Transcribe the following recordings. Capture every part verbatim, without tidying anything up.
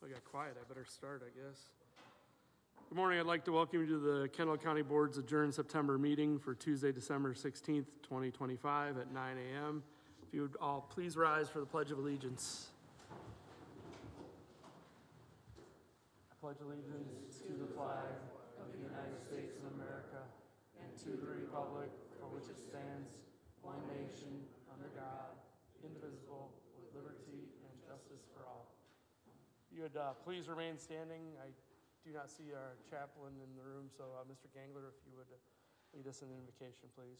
I got quiet, I better start, I guess. Good morning, I'd like to welcome you to the Kendall County Board's adjourned September meeting for Tuesday, December sixteenth, twenty twenty-five at nine A M If you would all please rise for the Pledge of Allegiance. I pledge allegiance to the flag of the United States of America and to the republic for which it stands, one nation, under God, indivisible, with liberty and justice for all. You would uh, please remain standing. I do not see our chaplain in the room, so uh, Mister Gangler, if you would lead us in an invocation, please.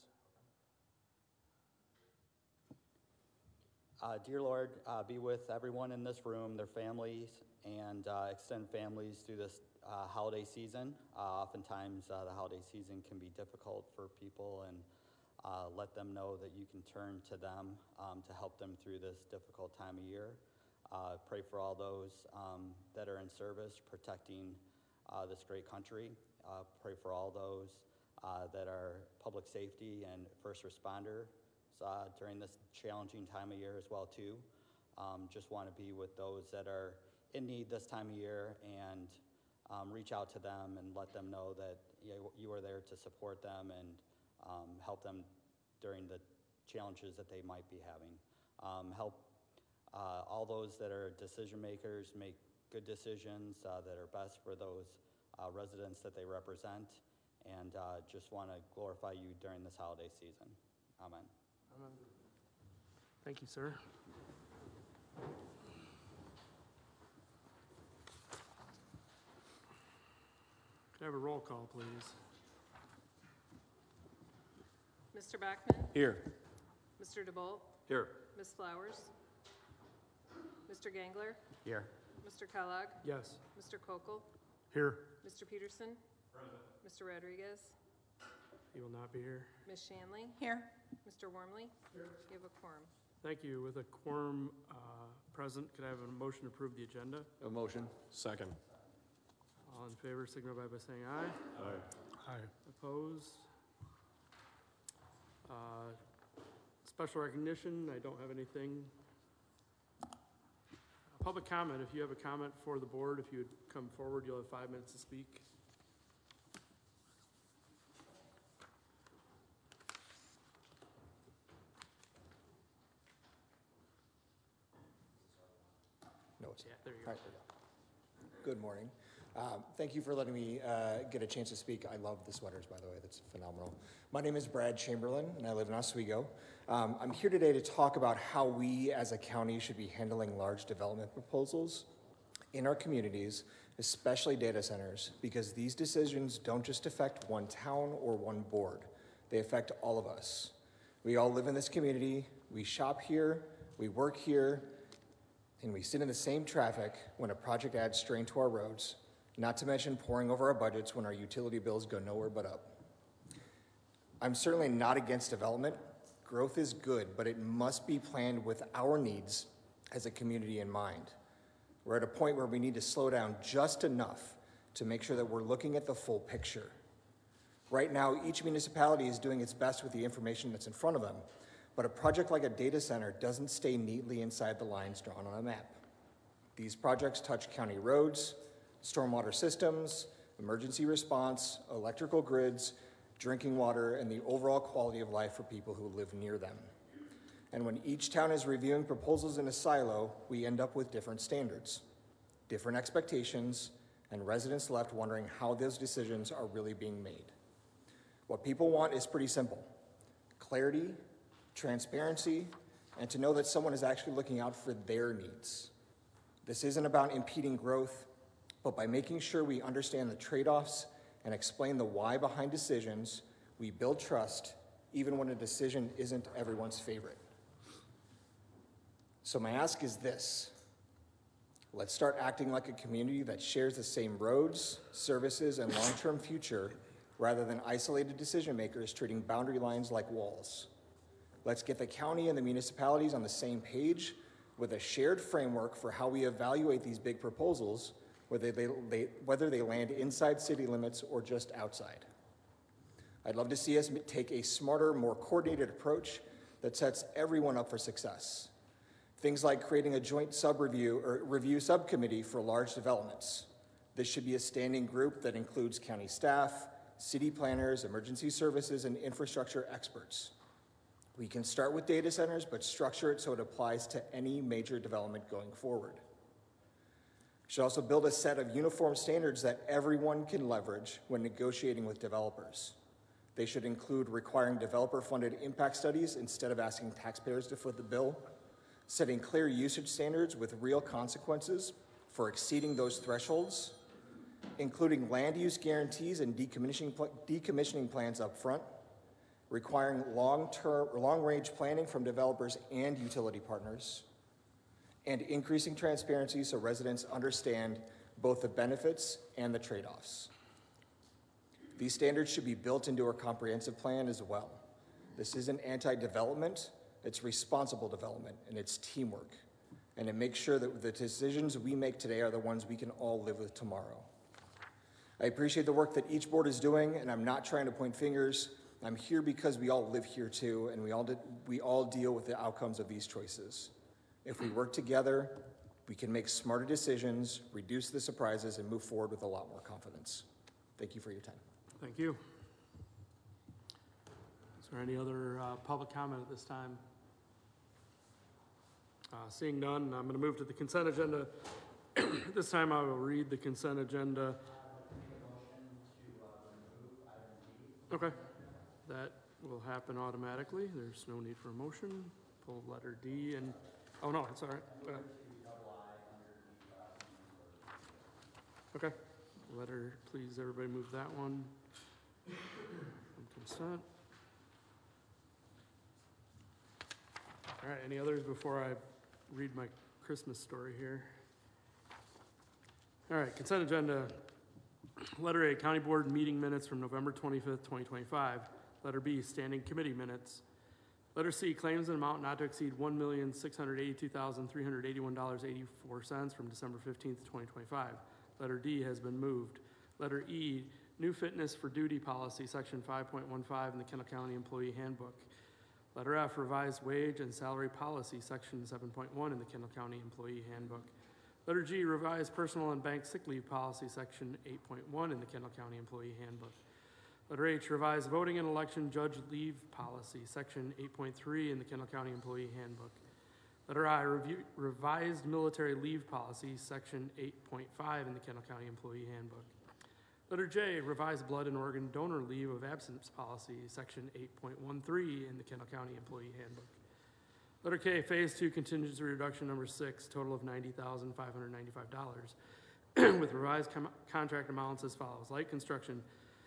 Uh, dear Lord, uh, be with everyone in this room, their families, and uh, extend families through this uh, holiday season. Uh, oftentimes, uh, the holiday season can be difficult for people, and uh, let them know that you can turn to them um, to help them through this difficult time of year. Uh, pray for all those um, that are in service, protecting uh, this great country. Uh, pray for all those uh, that are public safety and first responders uh, during this challenging time of year as well too. Um, just want to be with those that are in need this time of year and um, reach out to them and let them know that you, you are there to support them and um, help them during the challenges that they might be having. Um, help Uh, all those that are decision makers make good decisions uh, that are best for those uh, residents that they represent, and uh, just want to glorify you during this holiday season. Amen. Amen. Thank you, sir. Can I have a roll call, please? Mister Bachman? Here. Mister DeBolt? Here. Miz Flowers? Mister Gangler? Here. Mister Kellogg? Yes. Mister Kokel? Here. Mister Peterson? Present. Mister Rodriguez? He will not be here. Miz Shanley? Here. Mister Wormley? Here. You have a quorum. Thank you. With a quorum uh, present, could I have a motion to approve the agenda? A motion. Second. All in favor, signify by saying aye. Aye. Aye. Opposed? Uh, Special recognition, I don't have anything. Public comment, if you have a comment for the board, if you would come forward, you'll have five minutes to speak. No, it's Yeah, not. there you All go. right. Good morning. Um, thank you for letting me uh, get a chance to speak. I love the sweaters, by the way. That's phenomenal. My name is Brad Chamberlain, and I live in Oswego. Um, I'm here today to talk about how we as a county should be handling large development proposals in our communities, especially data centers, because these decisions don't just affect one town or one board. They affect all of us. We all live in this community. We shop here. We work here. And we sit in the same traffic when a project adds strain to our roads, not to mention pouring over our budgets when our utility bills go nowhere but up. I'm certainly not against development. Growth is good, but it must be planned with our needs as a community in mind. We're at a point where we need to slow down just enough to make sure that we're looking at the full picture. Right now, each municipality is doing its best with the information that's in front of them, but a project like a data center doesn't stay neatly inside the lines drawn on a map. These projects touch county roads, stormwater systems, emergency response, electrical grids, drinking water, and the overall quality of life for people who live near them. And when each town is reviewing proposals in a silo, we end up with different standards, different expectations, and residents left wondering how those decisions are really being made. What people want is pretty simple: clarity, transparency, and to know that someone is actually looking out for their needs. This isn't about impeding growth, but by making sure we understand the trade-offs and explain the why behind decisions, we build trust even when a decision isn't everyone's favorite. So my ask is this: let's start acting like a community that shares the same roads, services, and long-term future, rather than isolated decision makers treating boundary lines like walls. Let's get the county and the municipalities on the same page with a shared framework for how we evaluate these big proposals, whether they, they, whether they land inside city limits or just outside. I'd love to see us take a smarter, more coordinated approach that sets everyone up for success. Things like creating a joint sub-review or review subcommittee for large developments. This should be a standing group that includes county staff, city planners, emergency services, and infrastructure experts. We can start with data centers, but structure it so it applies to any major development going forward. We should also build a set of uniform standards that everyone can leverage when negotiating with developers. They should include requiring developer-funded impact studies instead of asking taxpayers to foot the bill, setting clear usage standards with real consequences for exceeding those thresholds, including land use guarantees and decommissioning, pl- decommissioning plans up front, requiring long-term, long-range planning from developers and utility partners, and increasing transparency so residents understand both the benefits and the trade-offs. These standards should be built into our comprehensive plan as well. This isn't anti-development, it's responsible development, and it's teamwork. And it makes sure that the decisions we make today are the ones we can all live with tomorrow. I appreciate the work that each board is doing, and I'm not trying to point fingers. I'm here because we all live here too, and we all, did, we all deal with the outcomes of these choices. If we work together, we can make smarter decisions, reduce the surprises, and move forward with a lot more confidence. Thank you for your time. Thank you. Is there any other uh, public comment at this time? Uh, seeing none, I'm going to move to the consent agenda. This time I will read the consent agenda. Okay, that will happen automatically. There's no need for a motion. Pull letter D and, oh no, it's all right. Go ahead. Okay, letter, please everybody move that one from consent. All right, any others before I read my Christmas story here? All right, consent agenda. Letter A, County Board meeting minutes from November twenty-fifth, twenty twenty-five. Letter B, standing committee minutes. Letter C, claims in amount not to exceed one million six hundred eighty-two thousand three hundred eighty-one dollars and eighty-four cents from December fifteenth, twenty twenty-five. Letter D has been moved. Letter E, new fitness for duty policy, section five point one five in the Kendall County Employee Handbook. Letter F, revised wage and salary policy, section seven point one in the Kendall County Employee Handbook. Letter G, revised personal and bank sick leave policy, section eight point one in the Kendall County Employee Handbook. Letter H, revised voting and election judge leave policy, section eight point three in the Kendall County Employee Handbook. Letter I, review, revised military leave policy, section eight point five in the Kendall County Employee Handbook. Letter J, revised blood and organ donor leave of absence policy, section eight point one three in the Kendall County Employee Handbook. Letter K, phase two contingency reduction number six, total of ninety thousand five hundred ninety-five dollars, with revised com- contract amounts as follows. Light construction,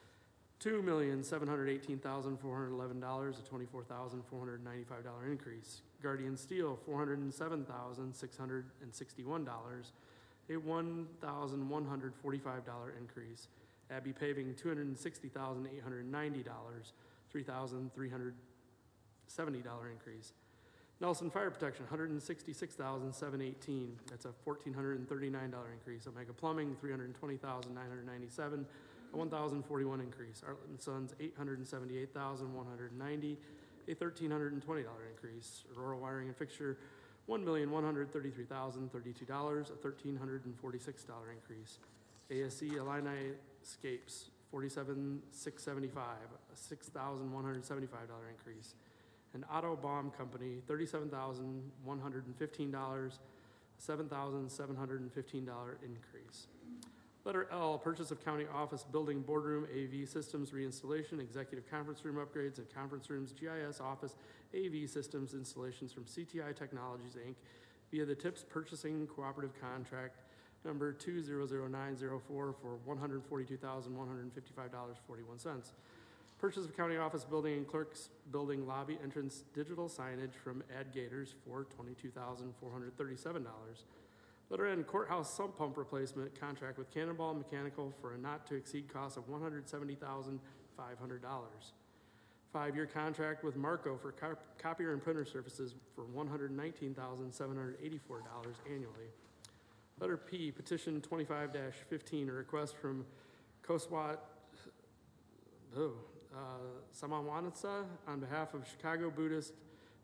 two million seven hundred eighteen thousand four hundred eleven dollars, a twenty-four thousand four hundred ninety-five dollars increase. Guardian Steel, four hundred seven thousand six hundred sixty-one dollars, a one thousand one hundred forty-five dollars increase. Abbey Paving, two hundred sixty thousand eight hundred ninety dollars, three thousand three hundred seventy dollars increase. Nelson Fire Protection, one hundred sixty-six thousand seven hundred eighteen dollars. That's a one thousand four hundred thirty-nine dollars increase. Omega Plumbing, three hundred twenty thousand nine hundred ninety-seven dollars, a one thousand forty-one dollars increase. Arlett and Sons, eight hundred seventy-eight thousand one hundred ninety dollars, a one thousand three hundred twenty dollars increase. Aurora Wiring and Fixture, one million one hundred thirty-three thousand thirty-two dollars, a one thousand three hundred forty-six dollars increase. A S C Illini Scapes, forty-seven thousand six hundred seventy-five dollars, a six thousand one hundred seventy-five dollars increase. And Otto Bomb Company, thirty-seven thousand one hundred fifteen dollars, seven thousand seven hundred fifteen dollars increase. Letter L, purchase of county office building boardroom A V systems reinstallation, executive conference room upgrades, and conference rooms G I S office A V systems installations from C T I Technologies, Incorporated via the TIPS Purchasing Cooperative Contract number two zero zero nine zero four for one hundred forty-two thousand one hundred fifty-five dollars and forty-one cents. Purchase of county office building and clerks building lobby entrance digital signage from Ad Gators for twenty-two thousand four hundred thirty-seven dollars. Letter N, courthouse sump pump replacement contract with Cannonball Mechanical for a not to exceed cost of one hundred seventy thousand five hundred dollars. Five-year contract with Marco for cop- copier and printer services for one hundred nineteen thousand seven hundred eighty-four dollars annually. Letter P, petition twenty-five dash fifteen, a request from Koswat oh, uh, Samawanatsa on behalf of Chicago Buddhist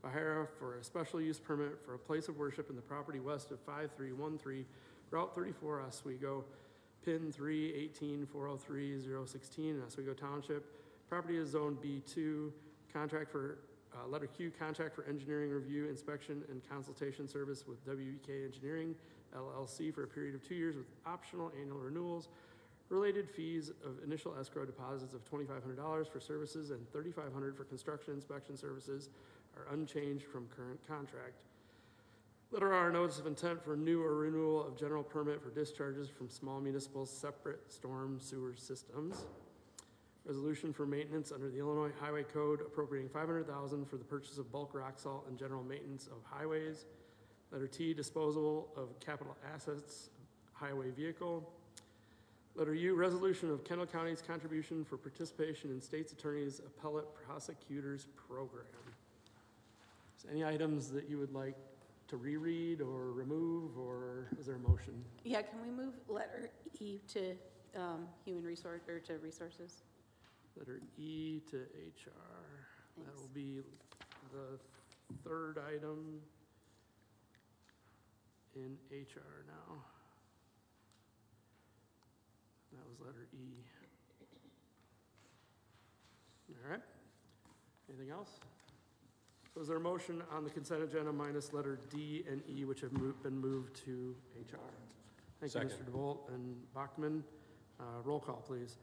Bahara for a special use permit for a place of worship in the property west of five three one three, Route thirty-four, Oswego, pin three eighteen four oh three zero one six in Oswego Township. Property is zoned B two, contract for, uh, letter Q, contract for engineering review, inspection, and consultation service with W E K Engineering, L L C, for a period of two years with optional annual renewals. Related fees of initial escrow deposits of twenty-five hundred dollars for services and thirty-five hundred dollars for construction inspection services are unchanged from current contract. Letter R, notice of intent for new or renewal of general permit for discharges from small municipal separate storm sewer systems. Resolution for maintenance under the Illinois Highway Code appropriating five hundred thousand dollars for the purchase of bulk rock salt and general maintenance of highways. Letter T, disposal of capital assets, highway vehicle. Letter U, resolution of Kendall County's contribution for participation in state's attorney's appellate prosecutors program. Is there any items that you would like to reread or remove, or is there a motion? Yeah, can we move letter E to um, human resource, or to resources? Letter E to H R. That Thanks. will be the third item in H R now. That was letter E. All right. Anything else? So is there a motion on the consent agenda minus letter D and E, which have mo- been moved to H R? Thank you, Second. Mister DeVolt and Bachman. Uh, roll call, please.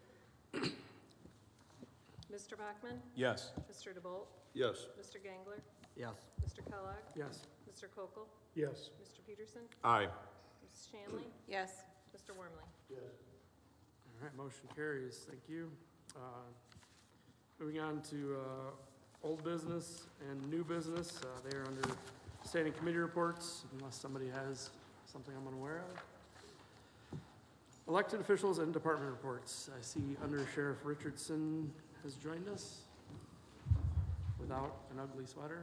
Mister Bachman? Yes. Mister DeBolt? Yes. Mister Gangler? Yes. Mister Kellogg? Yes. Mister Kokel? Yes. Mister Peterson? Aye. Miz Shanley? Yes. Mister Wormley? All right, motion carries. Thank you. Uh, Moving on to uh, old business and new business. Uh, They are under standing committee reports, unless somebody has something I'm unaware of. Elected officials and department reports. I see Under Sheriff Richardson has joined us without an ugly sweater.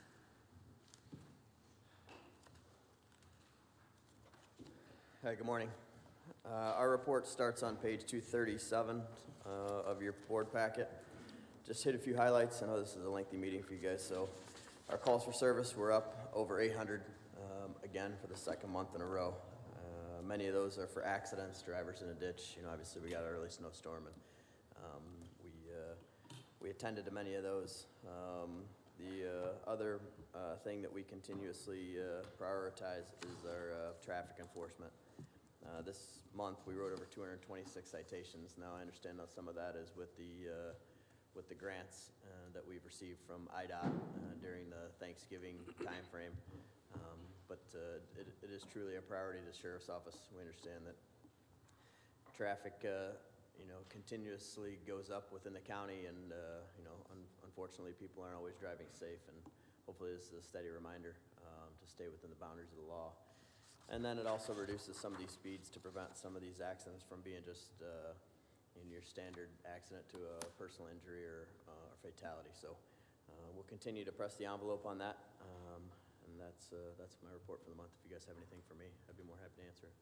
Hi, good morning. Uh, Our report starts on page two thirty-seven uh, of your board packet. Just hit a few highlights. I know this is a lengthy meeting for you guys, so our calls for service were up over eight hundred, um, again, for the second month in a row. Uh, Many of those are for accidents, drivers in a ditch. You know, obviously, we got an early snowstorm, and um, we uh, we attended to many of those. Um, The uh, other uh, thing that we continuously uh, prioritize is our uh, traffic enforcement. Uh, This month, we wrote over two hundred twenty-six citations. Now, I understand that some of that is with the, uh, with the grants uh, that we've received from I D O T uh, during the Thanksgiving timeframe. Um, But uh, it it is truly a priority to the Sheriff's Office. We understand that traffic, uh, you know, continuously goes up within the county, and, uh, you know, un- unfortunately, people aren't always driving safe, and hopefully this is a steady reminder um, to stay within the boundaries of the law. And then it also reduces some of these speeds to prevent some of these accidents from being just, uh, in your standard accident to a personal injury or uh, or fatality. So uh, we'll continue to press the envelope on that, um, and that's, uh, that's my report for the month. If you guys have anything for me, I'd be more happy to answer.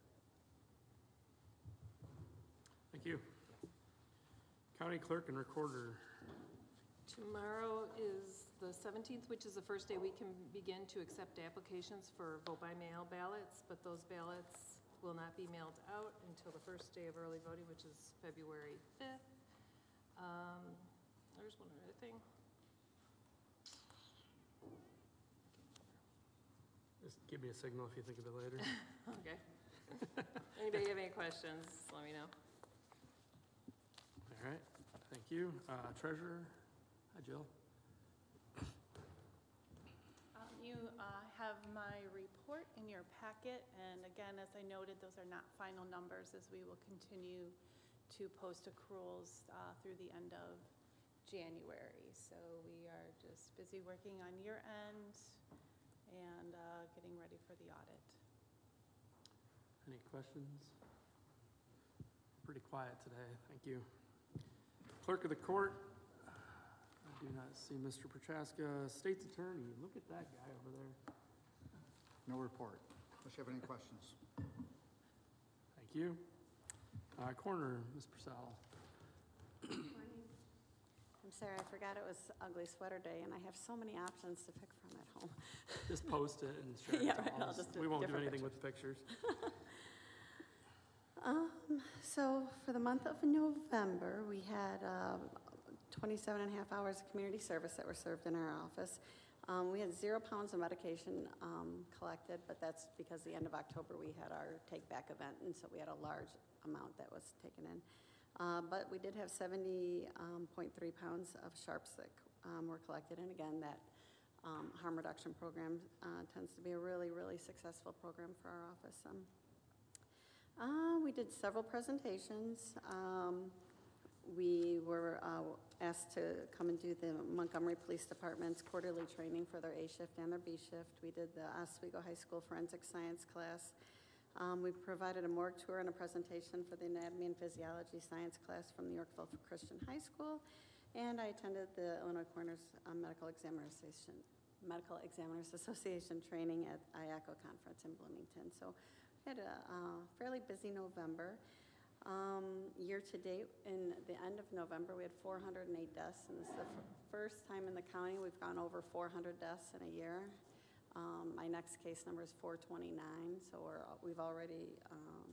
Thank you. County Clerk and Recorder. Tomorrow is the seventeenth, which is the first day we can begin to accept applications for vote-by-mail ballots, but those ballots will not be mailed out until the first day of early voting, which is February fifth. Um, There's one other thing. Just give me a signal if you think of it later. Okay. Anybody have any questions, let me know. All right, thank you. Uh, Treasurer, hi Jill. Um, You uh, have my report in your packet, and again, as I noted, those are not final numbers, as we will continue to post accruals uh, through the end of January. So we are just busy working on year end and uh, getting ready for the audit. Any questions? Pretty quiet today, thank you. Clerk of the Court, I do not see Mister Prochaska. State's Attorney, look at that guy over there. No report, unless you have any questions. Thank you. Uh, Coroner, Miz Purcell. I'm sorry, I forgot it was Ugly Sweater Day, and I have so many options to pick from at home. Just post it and share it Yeah, to right, all I'll us. just do We won't do different anything with pictures. Um, so for the month of November, we had um, twenty-seven and a half hours of community service that were served in our office. Um, we had zero pounds of medication um, collected, but that's because the end of October we had our take back event, and so we had a large amount that was taken in. Uh, but we did have seventy point three pounds of sharps that um, were collected, and again, that um, harm reduction program uh, tends to be a really, really successful program for our office. Um, Uh, we did several presentations. Um, we were uh, asked to come and do the Montgomery Police Department's quarterly training for their A shift and their B shift. We did the Oswego High School Forensic Science class. Um, we provided a morgue tour and a presentation for the Anatomy and Physiology Science class from the Yorkville Christian High School. And I attended the Illinois Coroners uh, Medical Examiners Association, Medical Examiners Association training at I A C O conference in Bloomington. So we had a uh, fairly busy November. Um, year to date, in the end of November, we had four hundred eight deaths, and this is the f- first time in the county we've gone over four hundred deaths in a year. Um, my next case number is four twenty-nine, so we're, we've already um,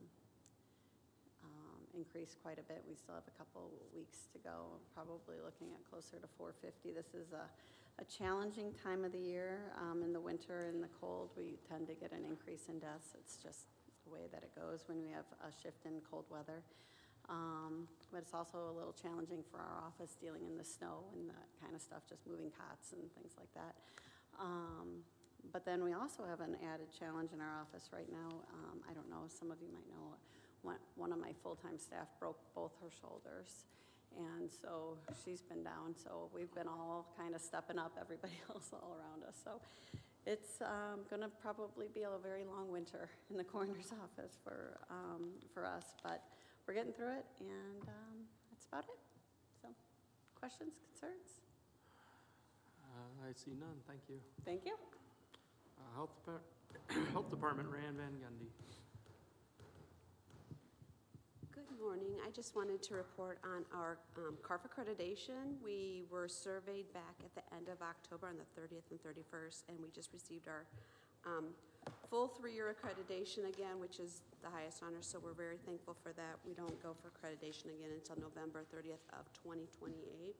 um, increased quite a bit. We still have a couple weeks to go, probably looking at closer to four fifty. This is a, a challenging time of the year. Um, in the winter and the cold, we tend to get an increase in deaths. It's just the way that it goes when we have a shift in cold weather. Um, but it's also a little challenging for our office dealing in the snow and that kind of stuff, just moving cots and things like that. Um, but then we also have an added challenge in our office right now. Um, I don't know, some of you might know, one, one of my full-time staff broke both her shoulders. And so she's been down, so we've been all kind of stepping up, everybody else all around us. So it's um, going to probably be a very long winter in the coroner's office for um, for us, but we're getting through it, and um, that's about it. So, questions, concerns? Uh, I see none, thank you. Thank you. Uh, Health Depart- Health Department, Rand Van Gundy. Good morning. I just wanted to report on our um, C A R F accreditation. We were surveyed back at the end of October on the thirtieth and thirty-first, and we just received our um, full three-year accreditation again, which is the highest honor, so we're very thankful for that. We don't go for accreditation again until November thirtieth of twenty twenty-eight.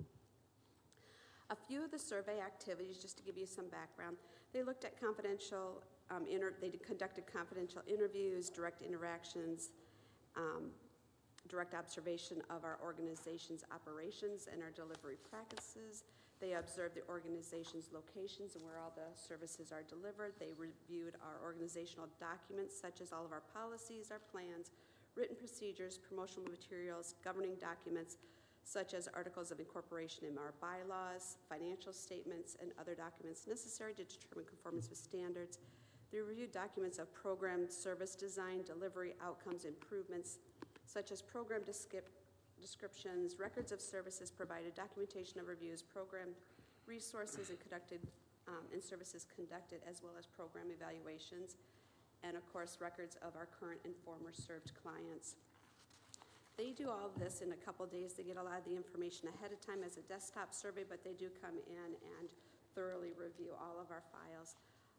A few of the survey activities, just to give you some background, they looked at confidential, um, inter- they conducted confidential interviews, direct interactions, um, direct observation of our organization's operations and our delivery practices. They observed the organization's locations and where all the services are delivered. They reviewed our organizational documents, such as all of our policies, our plans, written procedures, promotional materials, governing documents, such as articles of incorporation in our bylaws, financial statements, and other documents necessary to determine conformance with standards. They reviewed documents of program service design, delivery, outcomes, improvements, such as program descriptions, records of services provided, documentation of reviews, program resources and conducted um, and services conducted, as well as program evaluations, and of course records of our current and former served clients. They do all of this in a couple days. They get a lot of the information ahead of time as a desktop survey, but they do come in and thoroughly review all of our files.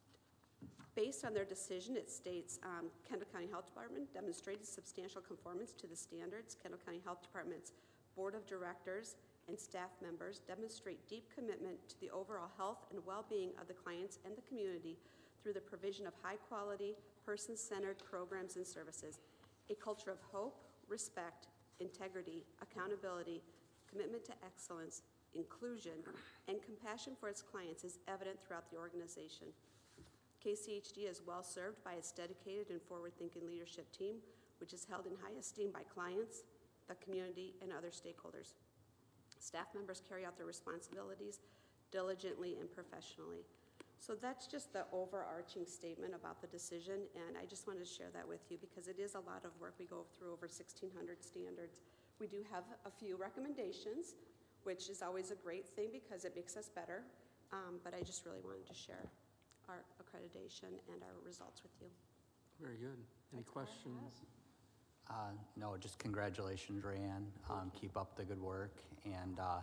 Based on their decision, it states um, Kendall County Health Department demonstrated substantial conformance to the standards. Kendall County Health Department's Board of Directors and staff members demonstrate deep commitment to the overall health and well-being of the clients and the community through the provision of high-quality, person-centered programs and services. A culture of hope, respect, integrity, accountability, commitment to excellence, inclusion, and compassion for its clients is evident throughout the organization. K C H D is well served by its dedicated and forward-thinking leadership team, which is held in high esteem by clients, the community, and other stakeholders. Staff members carry out their responsibilities diligently and professionally. So that's just the overarching statement about the decision, and I just wanted to share that with you because it is a lot of work. We go through over sixteen hundred standards. We do have a few recommendations, which is always a great thing because it makes us better, um, but I just really wanted to share our accreditation and our results with you. Very good. Any questions? Uh, no, just congratulations, Rayanne. Um, keep up the good work. And uh,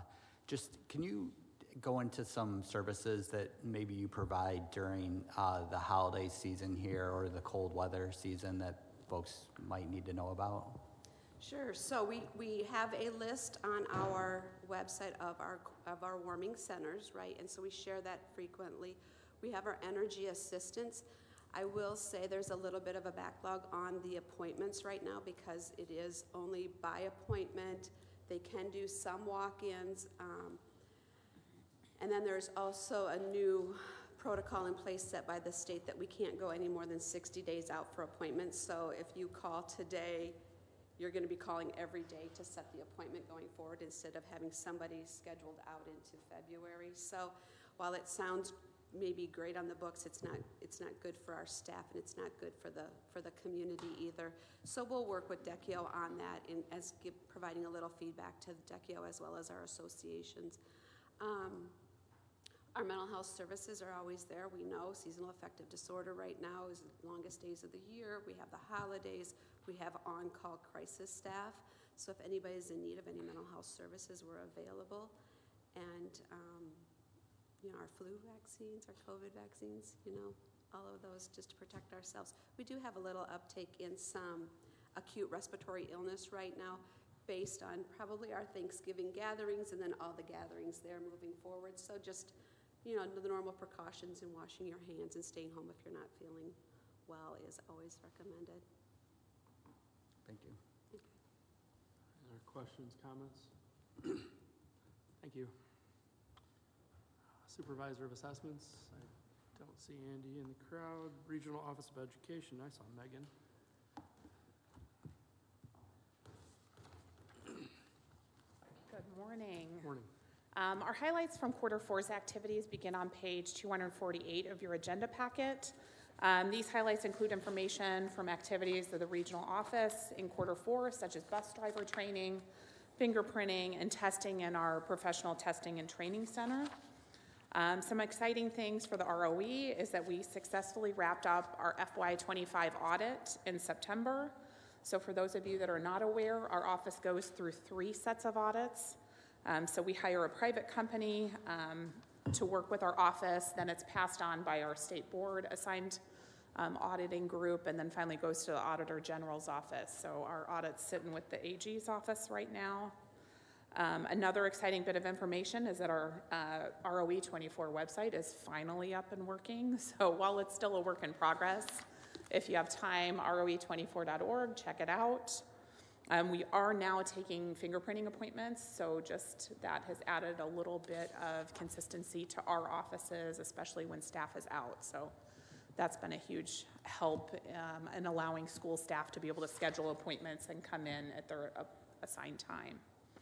Just, can you go into some services that maybe you provide during uh, the holiday season here or the cold weather season that folks might need to know about? Sure. So we, we have a list on our website of our of our warming centers, right? And so we share that frequently. We have our energy assistance. I will say there's a little bit of a backlog on the appointments right now because it is only by appointment. They can do some walk-ins. Um, and then there's also a new protocol in place set by the state that we can't go any more than sixty days out for appointments. So if you call today, you're going to be calling every day to set the appointment going forward instead of having somebody scheduled out into February. So while it sounds maybe great on the books, it's not it's not good for our staff and it's not good for the for the community either. So we'll work with DECIO on that in as give, providing a little feedback to DECIO as well as our associations. Um, Our mental health services are always there. We know seasonal affective disorder right now is the longest days of the year. We have the holidays. We have on-call crisis staff. So if anybody's in need of any mental health services, we're available. And, um, you know, our flu vaccines, our COVID vaccines, you know, all of those just to protect ourselves. We do have a little uptake in some acute respiratory illness right now based on probably our Thanksgiving gatherings and then all the gatherings there moving forward. So just, you know, the normal precautions in washing your hands and staying home if you're not feeling well is always recommended. Thank you. Okay. Any other questions, comments? Thank you. Supervisor of Assessments, I don't see Andy in the crowd. Regional Office of Education, I saw Megan. Good morning. Morning. Um, our highlights from quarter four's activities begin on page two hundred forty-eight of your agenda packet. Um, these highlights include information from activities of the regional office in quarter four, such as bus driver training, fingerprinting, and testing in our professional testing and training center. Um, some exciting things for the R O E is that we successfully wrapped up our F Y twenty-five audit in September. So for those of you that are not aware, our office goes through three sets of audits. Um, so we hire a private company um, to work with our office, then it's passed on by our state board assigned um, auditing group, and then finally goes to the Auditor General's office. So our audit's sitting with the A G's office right now. Um, another exciting bit of information is that our uh, R O E twenty-four website is finally up and working. So while it's still a work in progress, if you have time, R O E twenty-four dot org, check it out. Um, we are now taking fingerprinting appointments, so just that has added a little bit of consistency to our offices, especially when staff is out. So that's been a huge help um, in allowing school staff to be able to schedule appointments and come in at their uh, assigned time.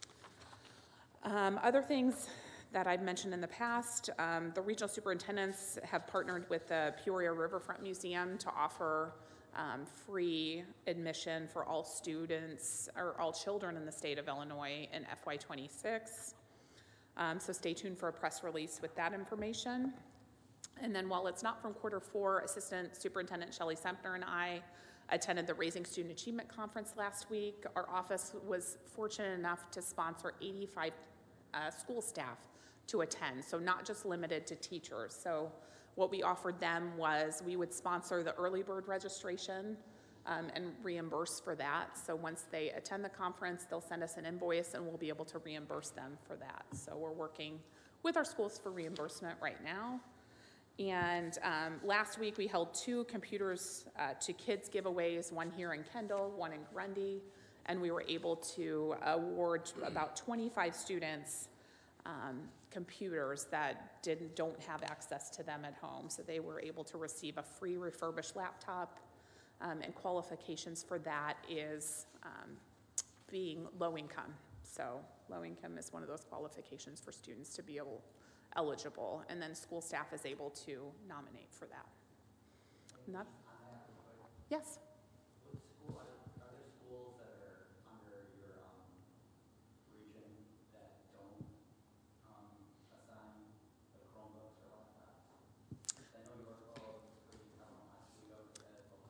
Um, other things that I've mentioned in the past, um, the regional superintendents have partnered with the Peoria Riverfront Museum to offer um, free admission for all students or all children in the state of Illinois in F Y twenty-six. Um, so stay tuned for a press release with that information. And then while it's not from quarter four, Assistant Superintendent Shelley Sempner and I attended the Raising Student Achievement Conference last week. Our office was fortunate enough to sponsor eighty-five uh, school staff to attend, so not just limited to teachers. So what we offered them was we would sponsor the early bird registration um, and reimburse for that. So once they attend the conference, they'll send us an invoice and we'll be able to reimburse them for that. So we're working with our schools for reimbursement right now. And um, last week we held two computers uh, to kids giveaways, one here in Kendall, one in Grundy, and we were able to award about twenty-five students um, computers that didn't don't have access to them at home. So they were able to receive a free refurbished laptop, um, and qualifications for that is um, being low income. So low income is one of those qualifications for students to be able eligible, and then school staff is able to nominate for that. Not, yes. What school, are, are there schools that are under your um, region that don't um, assign the Chromebooks or laptops? I know Yorkville was pretty, I don't know, last week over that as well too.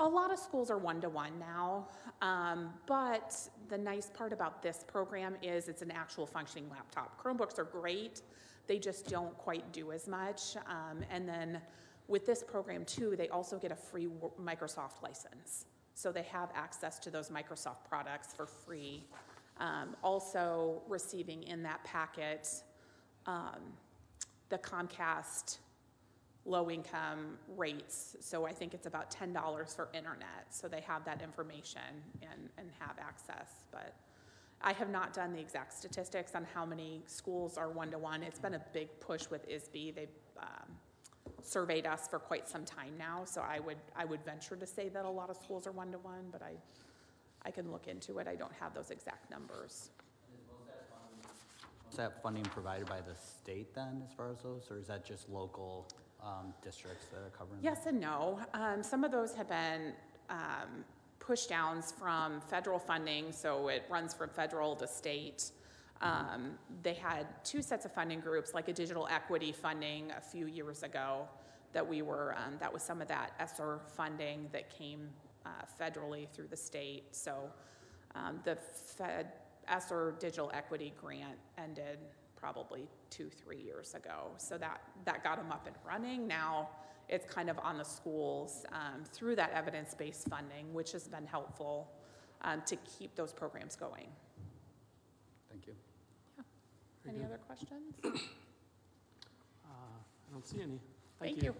A lot of schools are one-to-one now, um, but the nice part about this program is it's an actual functioning laptop. Chromebooks are great, they just don't quite do as much. Um, and then with this program too, they also get a free Microsoft license. So they have access to those Microsoft products for free. Um, also receiving in that packet um, the Comcast low-income rates, so I think it's about ten dollars for internet, so they have that information and, and have access, but I have not done the exact statistics on how many schools are one-to-one. It's been a big push with I S B. They've um, surveyed us for quite some time now, so I would, I would venture to say that a lot of schools are one-to-one, but I, I can look into it. I don't have those exact numbers. Is that funding provided by the state then, as far as those, or is that just local um, districts that are covering? Yes and no. Um, some of those have been um, push downs from federal funding, so it runs from federal to state. Um, they had two sets of funding groups, like a digital equity funding a few years ago that we were, um, that was some of that ESSER funding that came uh, federally through the state. So um, the Fed ESSER digital equity grant ended probably two, three years ago. So that, that got them up and running. Now it's kind of on the schools um, through that evidence-based funding, which has been helpful um, to keep those programs going. Thank you. Yeah. Any other questions? Uh, I don't see any. Thank you.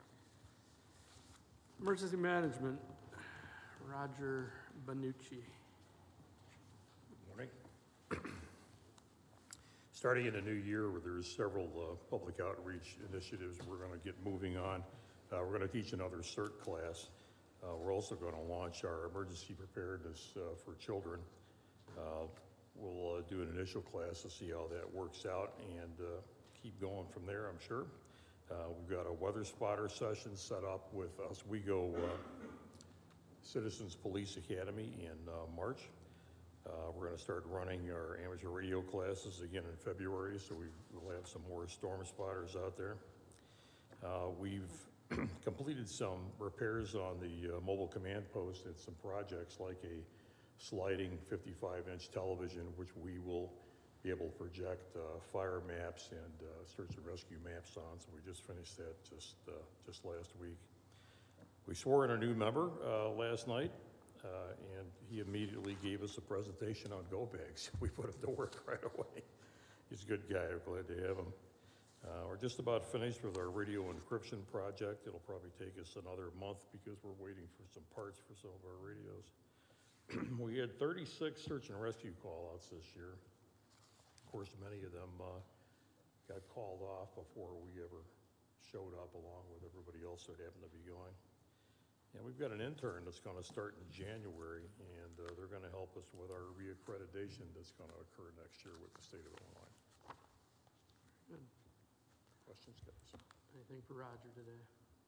Emergency management, Roger Banucci. Morning. Starting in a new year where there's several uh, public outreach initiatives we're going to get moving on. Uh, we're going to teach another CERT class. Uh, we're also going to launch our emergency preparedness uh, for children. Uh, we'll uh, do an initial class to see how that works out and uh, keep going from there, I'm sure. Uh, we've got a weather spotter session set up with Oswego uh, Citizens Police Academy in uh, March. Uh, we're going to start running our amateur radio classes again in February, so we will have some more storm spotters out there. Uh, we've completed some repairs on the uh, mobile command post and some projects like a sliding fifty-five inch television, which we will be able to project uh, fire maps and uh, search and rescue maps on. So we just finished that just, uh, just last week. We swore in a new member uh, last night. Uh, and he immediately gave us a presentation on go bags. We put him to work right away. He's a good guy. We're glad to have him. Uh, we're just about finished with our radio encryption project. It'll probably take us another month because we're waiting for some parts for some of our radios. We had thirty-six search and rescue call-outs this year. Of course, many of them uh, got called off before we ever showed up, along with everybody else that happened to be going. And we've got an intern that's going to start in January, and uh, they're going to help us with our reaccreditation that's going to occur next year with the state of Illinois. Good. Questions, guys? Anything for Roger today?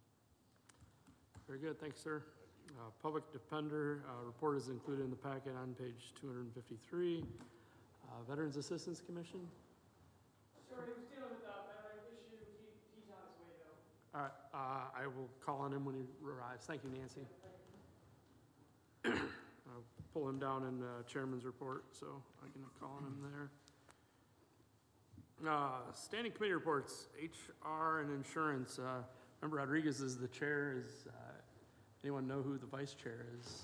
Very good, thanks, sir. Uh, Public Defender uh, report is included in the packet on page two hundred fifty-three. Uh, Veterans Assistance Commission? Sure, he was dealing with a veteran issue. He, he's on his way, though. All right, uh, I will call on him when he arrives. Thank you, Nancy. I'll pull him down in the chairman's report, so I can call on him there. Uh, standing committee reports, H R and insurance. Uh, Member Rodriguez is the chair. Is uh, anyone know who the vice chair is?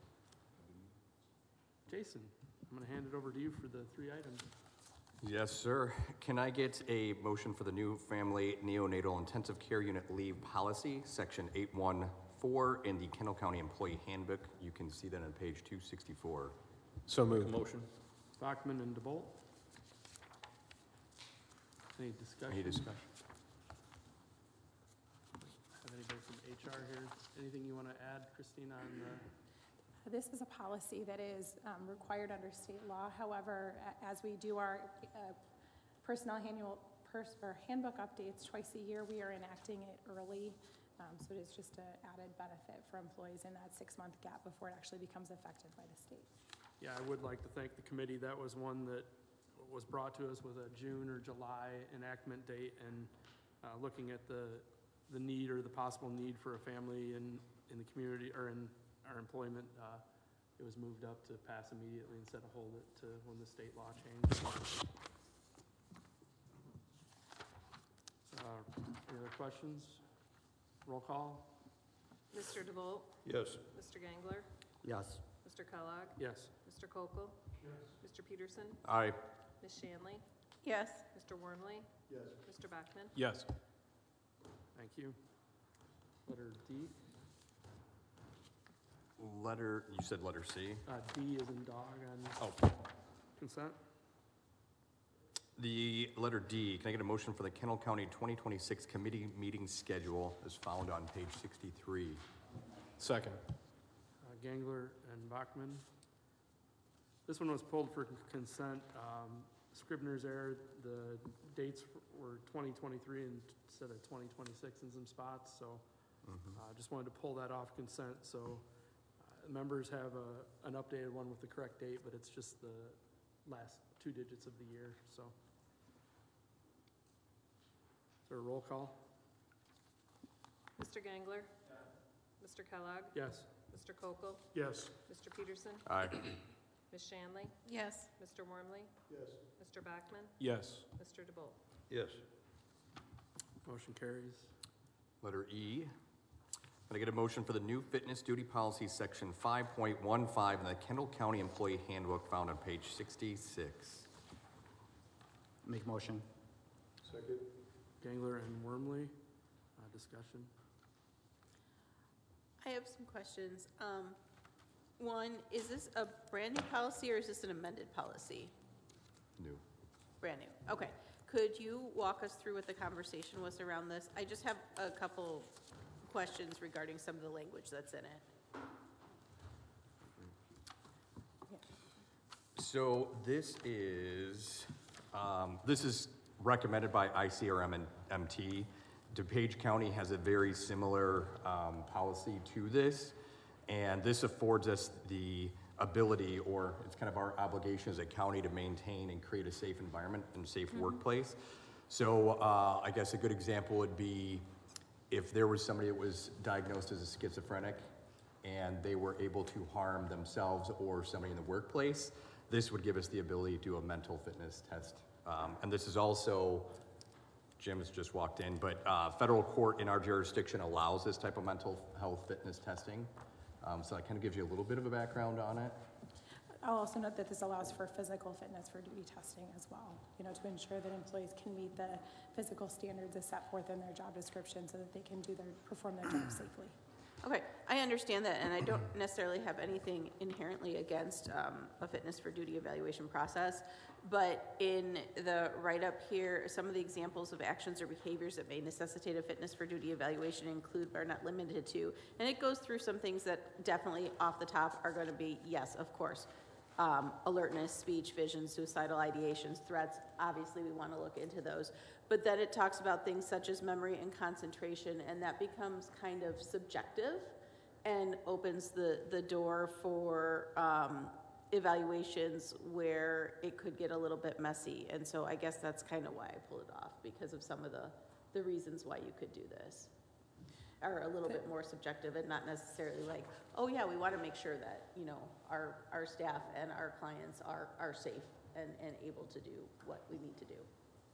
Jason, I'm going to hand it over to you for the three items. Yes, sir. Can I get a motion for the new family neonatal intensive care unit leave policy, section eight one four in the Kendall County Employee Handbook? You can see that on page two sixty-four. So moved. Motion. Bachman and DeBolt. Any discussion? Any discussion? Have anybody from H R here? Anything you want to add, Christine, on the? This is a policy that is um, required under state law. However, a- as we do our uh, personnel annual pers- or handbook updates twice a year, we are enacting it early. Um, so it is just an added benefit for employees in that six-month gap before it actually becomes effective by the state. Yeah, I would like to thank the committee. That was one that was brought to us with a June or July enactment date, and uh, looking at the the need or the possible need for a family in in the community or in our employment, uh, it was moved up to pass immediately instead of hold it to when the state law changed. Uh, Any other questions? Roll call? Mister DeVolt, Yes. Mister Gangler, Yes. Mister Kellogg, Yes. Mister Kokel, Mister Peterson, Aye. Miz Shanley, Yes. Mister Wormley, Yes. Mister Bachman. Yes. Thank you. Letter D. Letter, you said letter C? Uh, D is in dog on Oh. consent. The letter D, can I get a motion for the Kendall County twenty twenty-six committee meeting schedule as found on page sixty-three? Second. Uh, Gangler and Bachman. This one was pulled for consent. Um, Scribner's error, the dates were twenty twenty-three instead of twenty twenty-six in some spots, so uh, just wanted to pull that off consent. So uh, members have a, an updated one with the correct date, but it's just the last two digits of the year, so. Is there a roll call? Mister Gangler? Mister Kellogg? Yes. Mister Kokel? Yes. Mister Peterson? Aye. Miz Shanley? Yes. Mister Wormley? Yes. Mister Bachman? Yes. Mister DeVolt. Yes. Motion carries. Letter E, can I get a motion for the new fitness duty policy, section five point one five in the Kendall County Employee Handbook found on page sixty-six? Make a motion. Second. Gangler and Wormley, uh, discussion. I have some questions. Um, One, is this a brand-new policy or is this an amended policy? New. Brand new, okay. Could you walk us through what the conversation was around this? I just have a couple questions regarding some of the language that's in it. So this is, um, this is recommended by I C R M and M T. DuPage County has a very similar um, policy to this, and this affords us the ability, or it's kind of our obligation as a county, to maintain and create a safe environment and safe workplace. So uh, I guess a good example would be if there was somebody that was diagnosed as a schizophrenic and they were able to harm themselves or somebody in the workplace, this would give us the ability to do a mental fitness test. Um, and this is also, Jim has just walked in, but uh, federal court in our jurisdiction allows this type of mental health fitness testing. Um, so that kind of gives you a little bit of a background on it. I'll also note that this allows for physical fitness for duty testing as well, you know, to ensure that employees can meet the physical standards as set forth in their job description so that they can do their, perform their job safely. Okay, I understand that, and I don't necessarily have anything inherently against um, a fitness for duty evaluation process, but in the write-up here, some of the examples of actions or behaviors that may necessitate a fitness for duty evaluation include but are not limited to, and it goes through some things that definitely off the top are going to be, yes, of course, um, alertness, speech, vision, suicidal ideations, threats, obviously we want to look into those. But then it talks about things such as memory and concentration, and that becomes kind of subjective and opens the, the door for um, evaluations where it could get a little bit messy. And so I guess that's kind of why I pull it off, because of some of the, the reasons why you could do this. Are a little bit more subjective and not necessarily like, oh yeah, we want to make sure that, you know, our, our staff and our clients are, are safe and, and able to do what we need to do.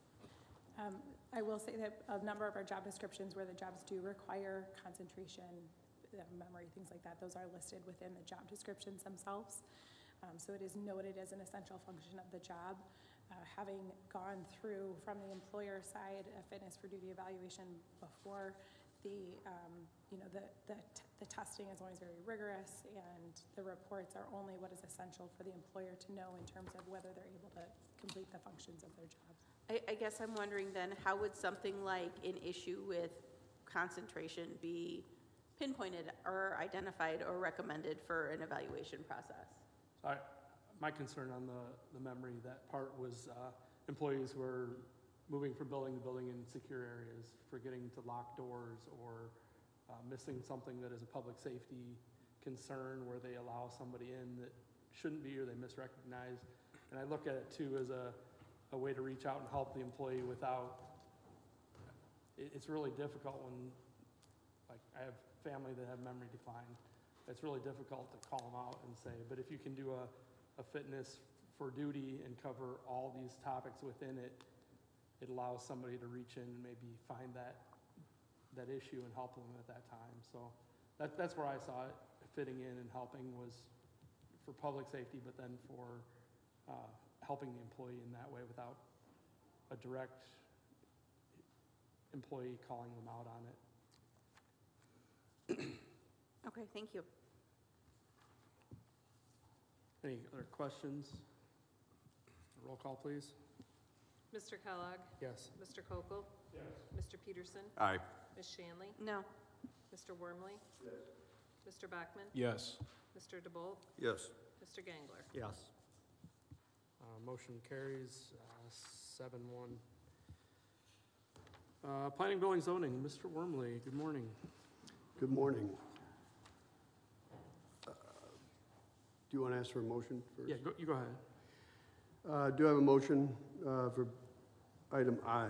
Um, I will say that a number of our job descriptions where the jobs do require concentration, uh, memory, things like that, those are listed within the job descriptions themselves. Um, so it is noted as an essential function of the job. Uh, having gone through from the employer side a fitness for duty evaluation before, the um, you know the the, t the testing is always very rigorous, and the reports are only what is essential for the employer to know in terms of whether they're able to complete the functions of their jobs. I, I guess I'm wondering then, how would something like an issue with concentration be pinpointed or identified or recommended for an evaluation process? I, my concern on the, the memory, that part was uh, employees were moving from building to building in secure areas, forgetting to lock doors, or uh, missing something that is a public safety concern where they allow somebody in that shouldn't be or they misrecognize. And I look at it too as a, a way to reach out and help the employee without, it, it's really difficult when, like, I have family that have memory decline, it's really difficult to call them out and say, but if you can do a, a fitness for duty and cover all these topics within it, it allows somebody to reach in and maybe find that, that issue and help them at that time. So that, that's where I saw it fitting in and helping, was for public safety, but then for uh, helping the employee in that way without a direct employee calling them out on it. Okay, thank you. Any other questions? Roll call, please. Mister Kellogg? Yes. Mister Kokel? Yes. Mister Peterson? Aye. Miz Shanley? No. Mister Wormley? Yes. Mister Bachman? Yes. Mister DeBolt? Yes. Mister Gangler? Yes. Uh, Motion carries uh, seven one. Uh, Planning, Building, Zoning, Mister Wormley, good morning. Good morning. Uh, Do you want to ask for a motion first? Yeah, go- you go ahead. Uh, Do I have a motion uh, for item I?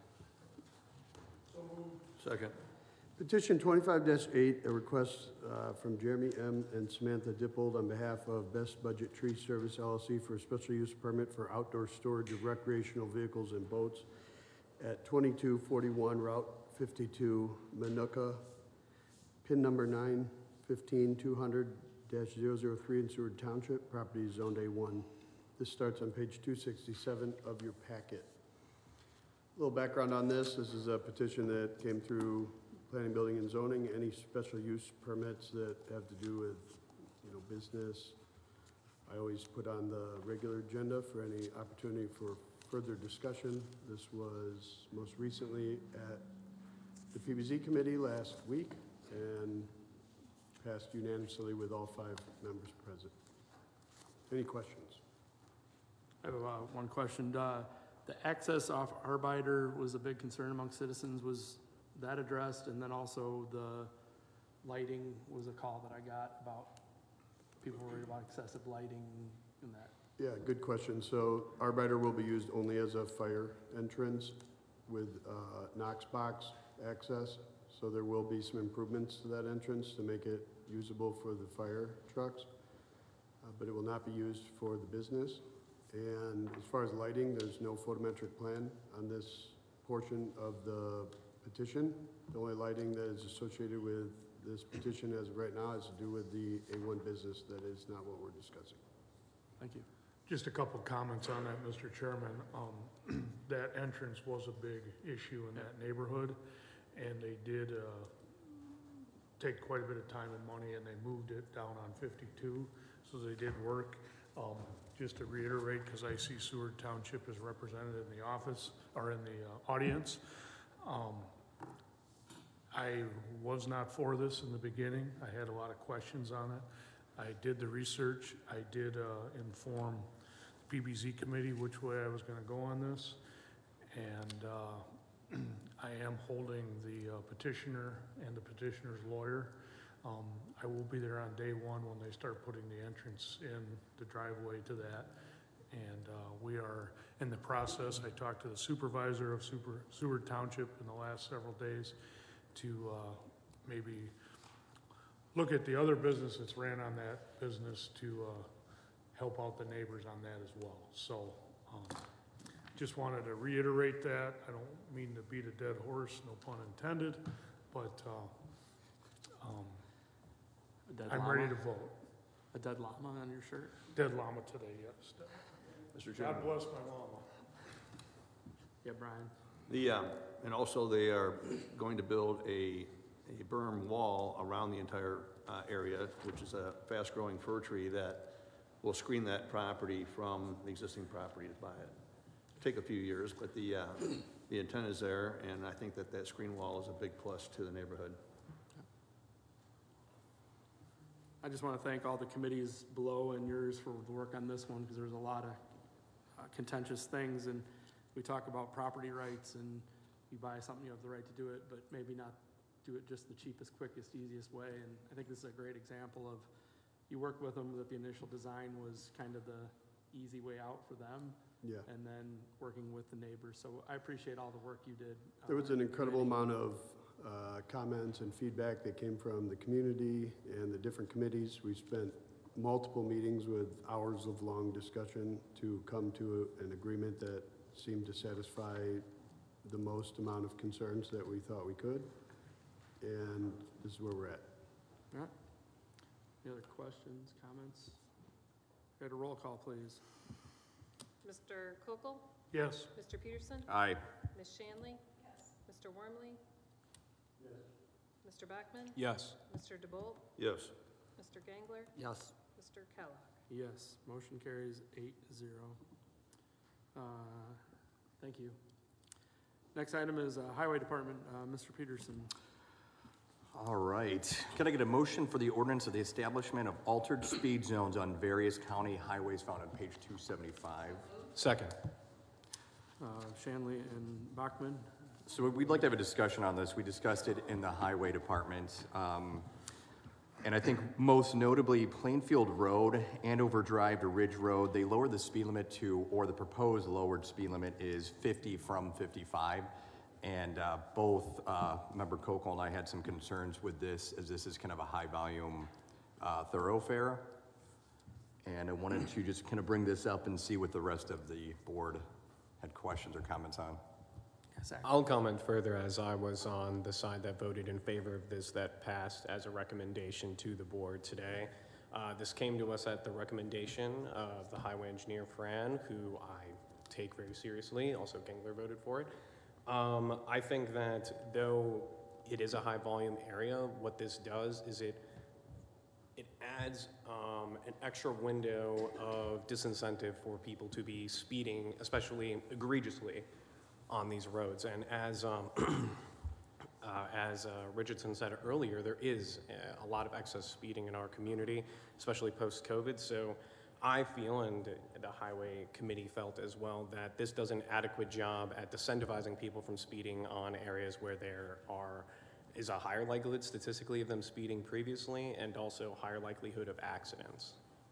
Second. Petition twenty-five dash eight, a request uh, from Jeremy M. and Samantha Dippold on behalf of Best Budget Tree Service L L C for a special use permit for outdoor storage of recreational vehicles and boats at twenty-two forty-one Route fifty-two, Manuka, pin number nine fifteen two hundred dash zero zero three in Seward Township, property is zoned A one. This starts on page two sixty-seven of your packet. A little background on this. This is a petition that came through Planning, Building, and Zoning. Any special use permits that have to do with, you know, business, I always put on the regular agenda for any opportunity for further discussion. This was most recently at the P B Z committee last week and passed unanimously with all five members present. Any questions? I have uh, one question. Uh, The access off Arbiter was a big concern among citizens. Was that addressed? And then also the lighting was a call that I got about people worried about excessive lighting and that. Yeah, good question. So Arbiter will be used only as a fire entrance with uh, Knox box access. So there will be some improvements to that entrance to make it usable for the fire trucks, uh, but it will not be used for the business. And as far as lighting, there's no photometric plan on this portion of the petition. The only lighting that is associated with this petition as of right now has to do with the A one business. That is not what we're discussing. Thank you. Just a couple comments on that, Mister Chairman. Um, that entrance was a big issue in that neighborhood, and they did uh, take quite a bit of time and money, and they moved it down on fifty-two, so they did work. Um, just to reiterate, because I see Seward Township is represented in the office, or in the uh, audience. Um, I was not for this in the beginning. I had a lot of questions on it. I did the research. I did uh, inform the P B Z committee which way I was going to go on this. And uh, I am holding the uh, petitioner and the petitioner's lawyer. Um, I will be there on day one when they start putting the entrance in the driveway to that. And uh, we are in the process. I talked to the supervisor of Super, Seward Township in the last several days to uh, maybe look at the other business that's ran on that business to uh, help out the neighbors on that as well. So um, just wanted to reiterate that. I don't mean to beat a dead horse, no pun intended, but uh, um, A dead I'm llama? ready to vote. A dead llama on your shirt? Dead llama today, yes. Mister Chairman. God bless my llama. Yeah, Brian. The, um, and also they are going to build a, a berm wall around the entire uh, area, which is a fast-growing fir tree that will screen that property from the existing property to buy it. Take a few years, but the, uh, the intent is there, and I think that that screen wall is a big plus to the neighborhood. I just want to thank all the committees below and yours for the work on this one, because there's a lot of uh, contentious things, and we talk about property rights, and you buy something, you have the right to do it, but maybe not do it just the cheapest, quickest, easiest way. And I think this is a great example of, you work with them, that the initial design was kind of the easy way out for them. Yeah. And then working with the neighbors. So I appreciate all the work you did. There was uh, an incredible amount of uh, comments and feedback that came from the community and the different committees. We spent multiple meetings with hours of long discussion to come to a- an agreement that seemed to satisfy the most amount of concerns that we thought we could. And this is where we're at. All right. Any other questions, comments? Got a roll call, please. Mister Kokel? Yes. Mister Peterson? Aye. Miz Shanley? Yes. Mister Wormley? Yes. Mister Bachman? Yes. Mister DeBolt? Yes. Mister Gangler? Yes. Mister Kellogg? Yes. Motion carries eight zero. Uh, Thank you. Next item is uh, Highway Department, uh, Mister Peterson. All right. Can I get a motion for the ordinance of the establishment of altered speed zones on various county highways found on page two seventy-five? Second. Uh, Shanley and Bachman. So we'd like to have a discussion on this. We discussed it in the highway department. Um, and I think most notably Plainfield Road, Andover Drive to Ridge Road, they lowered the speed limit to, or the proposed lowered speed limit is fifty from fifty-five. And uh, both uh, Member Kokel and I had some concerns with this, as this is kind of a high volume uh, thoroughfare. And I wanted to just kind of bring this up and see what the rest of the board had questions or comments on. I'll comment further, as I was on the side that voted in favor of this, that passed as a recommendation to the board today. Uh, this came to us at the recommendation of the highway engineer, Fran, who I take very seriously. Also, Gangler voted for it. Um, I think that though it is a high volume area, what this does is it it adds um, an extra window of disincentive for people to be speeding, especially egregiously, on these roads. And as um, uh, as uh, Richardson said earlier, there is a lot of excess speeding in our community, especially post-COVID. So I feel, and the highway committee felt as well, that this does an adequate job at disincentivizing people from speeding on areas where there are is a higher likelihood statistically of them speeding previously, and also higher likelihood of accidents.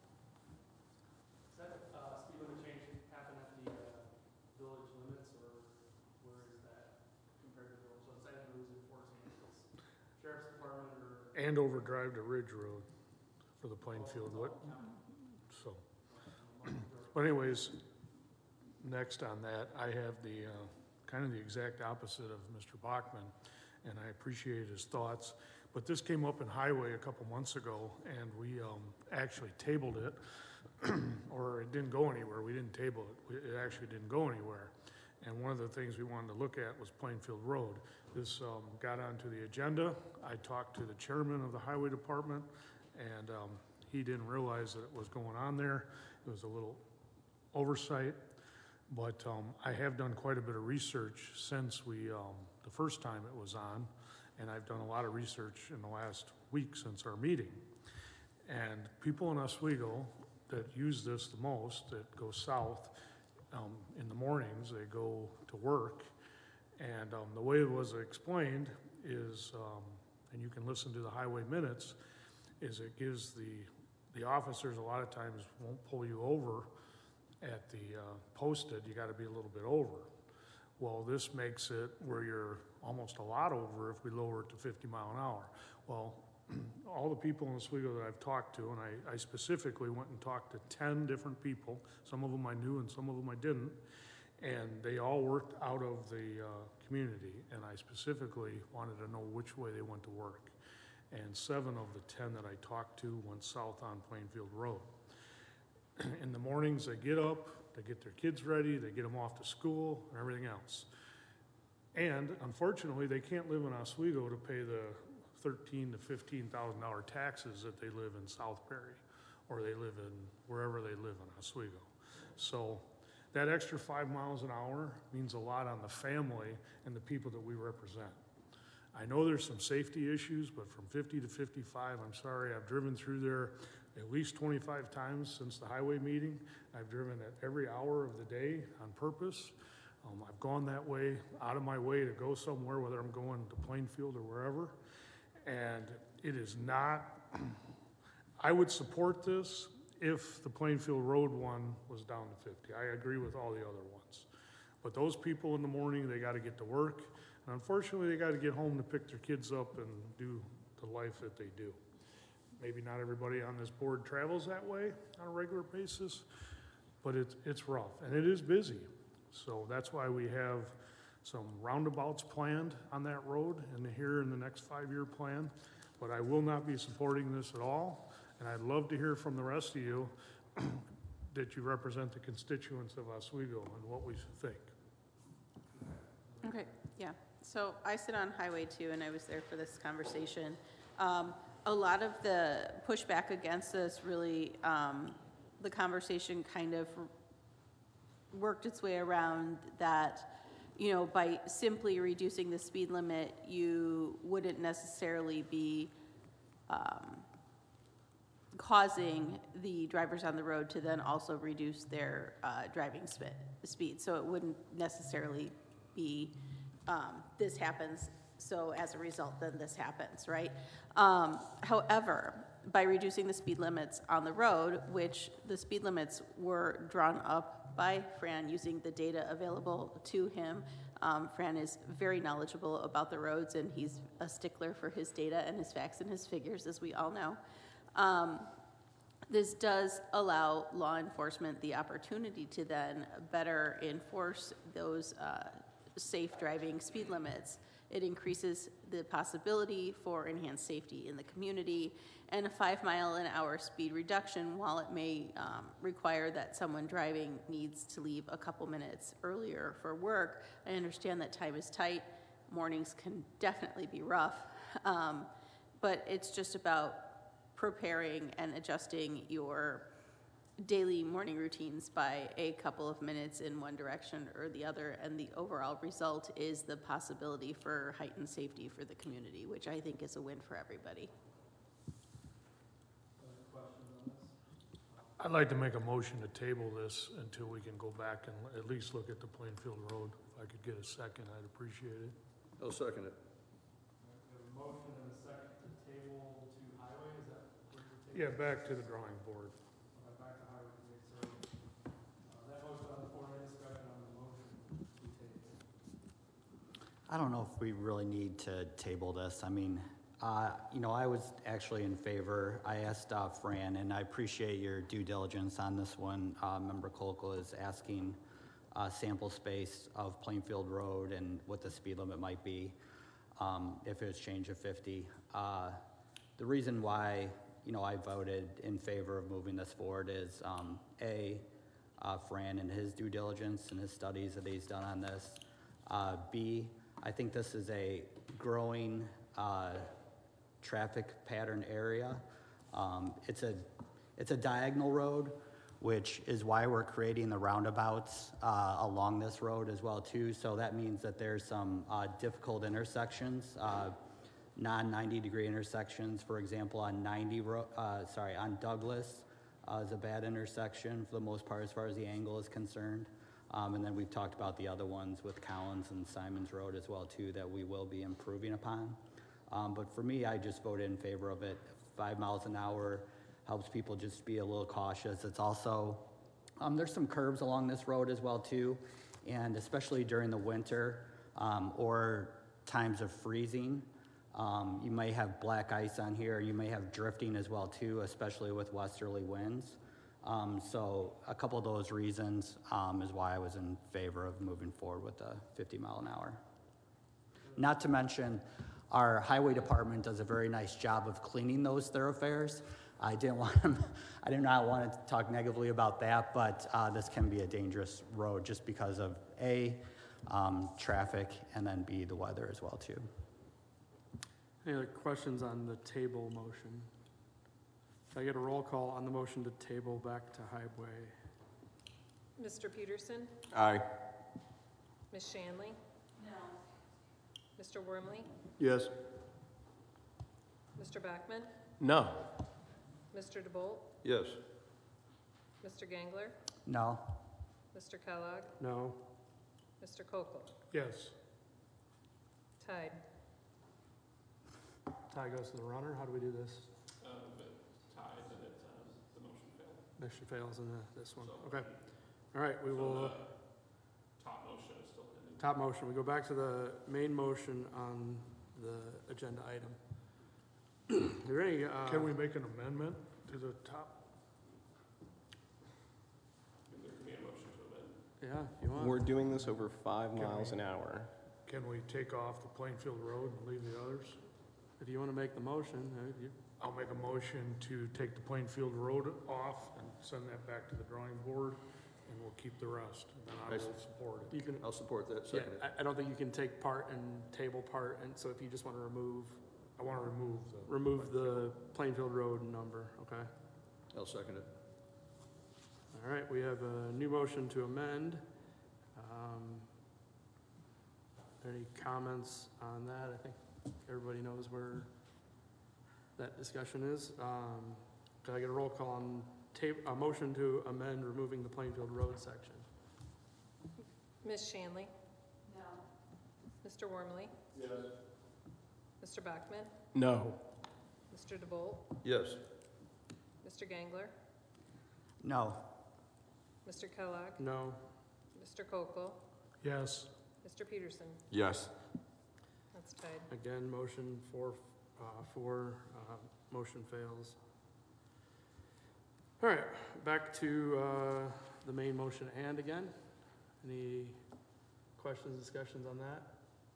Does that uh, speed limit change happen at the uh, village limits, or where is that compared to village? So it's who's enforcing it? It's Sheriff's Department or? Andover Drive to Ridge Road for the Plainfield. What? So, but anyways, next on that, I have the uh, kind of the exact opposite of Mister Bachman, and I appreciate his thoughts. But this came up in Highway a couple months ago, and we um, actually tabled it, or it didn't go anywhere. We didn't table it. It actually didn't go anywhere. And one of the things we wanted to look at was Plainfield Road. This um, got onto the agenda. I talked to the chairman of the Highway Department, and um, he didn't realize that it was going on there. It was a little oversight, but um, I have done quite a bit of research since we, um, the first time it was on, and I've done a lot of research in the last week since our meeting. And people in Oswego that use this the most, that go south um, in the mornings, they go to work, and um, the way it was explained is, um, and you can listen to the highway minutes, is it gives the the officers a lot of times won't pull you over at the uh, posted. You got to be a little bit over. Well, this makes it where you're almost a lot over if we lower it to fifty mile an hour. Well, all the people in Oswego that I've talked to, and I, I specifically went and talked to ten different people. Some of them I knew and some of them I didn't. And they all worked out of the uh, community. And I specifically wanted to know which way they went to work. And seven of the ten that I talked to went south on Plainfield Road. In the mornings, they get up, they get their kids ready, they get them off to school, and everything else. And unfortunately, they can't live in Oswego to pay the thirteen to fifteen thousand dollar taxes that they live in South Perry, or they live in wherever they live in Oswego. So that extra five miles an hour means a lot on the family and the people that we represent. I know there's some safety issues, but from fifty to fifty-five, I'm sorry, I've driven through there at least twenty-five times since the highway meeting. I've driven it every hour of the day on purpose. Um, I've gone that way, out of my way to go somewhere, whether I'm going to Plainfield or wherever. And it is not, I would support this if the Plainfield Road one was down to fifty. I agree with all the other ones. But those people in the morning, they got to get to work. And unfortunately, they gotta get home to pick their kids up and do the life that they do. Maybe not everybody on this board travels that way on a regular basis, but it's, it's rough, and it is busy. So that's why we have some roundabouts planned on that road and here in the next five-year plan. But I will not be supporting this at all, and I'd love to hear from the rest of you that you represent the constituents of Oswego and what we think. Okay, yeah. So I sit on Highway two, and I was there for this conversation. Um, a lot of the pushback against this really, um, the conversation kind of worked its way around that, you know, by simply reducing the speed limit, you wouldn't necessarily be um, causing the drivers on the road to then also reduce their uh, driving sp speed. So it wouldn't necessarily be um, this happens, so as a result, then this happens, right? Um, however, by reducing the speed limits on the road, which the speed limits were drawn up by Fran using the data available to him. Um, Fran is very knowledgeable about the roads, and he's a stickler for his data and his facts and his figures, as we all know. Um, this does allow law enforcement the opportunity to then better enforce those uh, safe driving speed limits. It increases the possibility for enhanced safety in the community, and a five mile an hour speed reduction, while it may um, require that someone driving needs to leave a couple minutes earlier for work. I understand that time is tight. Mornings can definitely be rough, um, but it's just about preparing and adjusting your daily morning routines by a couple of minutes in one direction or the other, and the overall result is the possibility for heightened safety for the community, which I think is a win for everybody. I'd like to make a motion to table this until we can go back and at least look at the Plainfield Road. If I could get a second, I'd appreciate it. I'll second it. We have a motion and a second to table to highway, is that what you're taking? Yeah, back to the drawing board. Uh, Back to highway committee, so, uh, that motion on the floor, any discussion on the motion to table? I don't know if we really need to table this. I mean, uh, you know, I was actually in favor. I asked uh, Fran, and I appreciate your due diligence on this one. Uh, Member Kolkel is asking uh, sample space of Plainfield Road and what the speed limit might be um, if it was changed to fifty. Uh, the reason why, you know, I voted in favor of moving this forward is um, A, uh, Fran and his due diligence and his studies that he's done on this. Uh, B, I think this is a growing uh, traffic pattern area. Um, it's a it's a diagonal road, which is why we're creating the roundabouts uh, along this road as well too. So that means that there's some uh, difficult intersections, uh, non ninety degree intersections. For example, on ninety, ro uh, sorry, on Douglas uh, is a bad intersection for the most part as far as the angle is concerned. Um, and then we've talked about the other ones with Collins and Simons Road as well too that we will be improving upon. Um, but for me, I just voted in favor of it. Five miles an hour helps people just be a little cautious. It's also, um, there's some curves along this road as well too, and especially during the winter um, or times of freezing, um, you may have black ice on here. You may have drifting as well too, especially with westerly winds. Um, so a couple of those reasons um, is why I was in favor of moving forward with the fifty mile an hour. Not to mention, our highway department does a very nice job of cleaning those thoroughfares. I didn't want to, I did not want to talk negatively about that, but uh, this can be a dangerous road just because of A, um, traffic, and then B, the weather as well too. Any other questions on the table motion? Can I get a roll call on the motion to table back to highway? Mister Peterson? Aye. Miz Shanley? No. Mister Wormley? Yes. Mister Bachman? No. Mister DeBolt? Yes. Mister Gangler? No. Mister Kellogg? No. Mister Kokel? Yes. Tied. Tie goes to the runner. How do we do this? Uh, if it ties and it, uh, the motion failed. Motion fails in the, this one. Okay. All right, we will. Top motion is still pending. top motion. We go back to the main motion on the agenda item. Is there any, uh, Can we make an amendment to the top? yeah, if you want. We're doing this over five Can miles we- an hour. Can we take off the Plainfield Road and leave the others? If you want to make the motion, uh, you, I'll make a motion to take the Plainfield Road off and send that back to the drawing board, and we'll keep the rest. And then I Nice. will support it. you can, I'll support that, yeah, second it. I, I don't think you can take part and table part, and so if you just want to remove, I want to remove the. remove the Plainfield Road number, okay? I'll second it. All right, we have a new motion to amend. Um, Any comments on that? I think everybody knows where that discussion is. Um, Can I get a roll call on tape, a motion to amend removing the Plainfield Road section? Miz Shanley? No. Mister Wormley? Yes. Mister Bachman? No. Mister DeBolt? Yes. Mister Gangler? No. Mister Kellogg? No. Mister Kokel? Yes. Mister Peterson? Yes. That's tied. Again, motion for, uh, for, uh, motion fails. All right, back to, uh, the main motion and again. Any questions, discussions on that?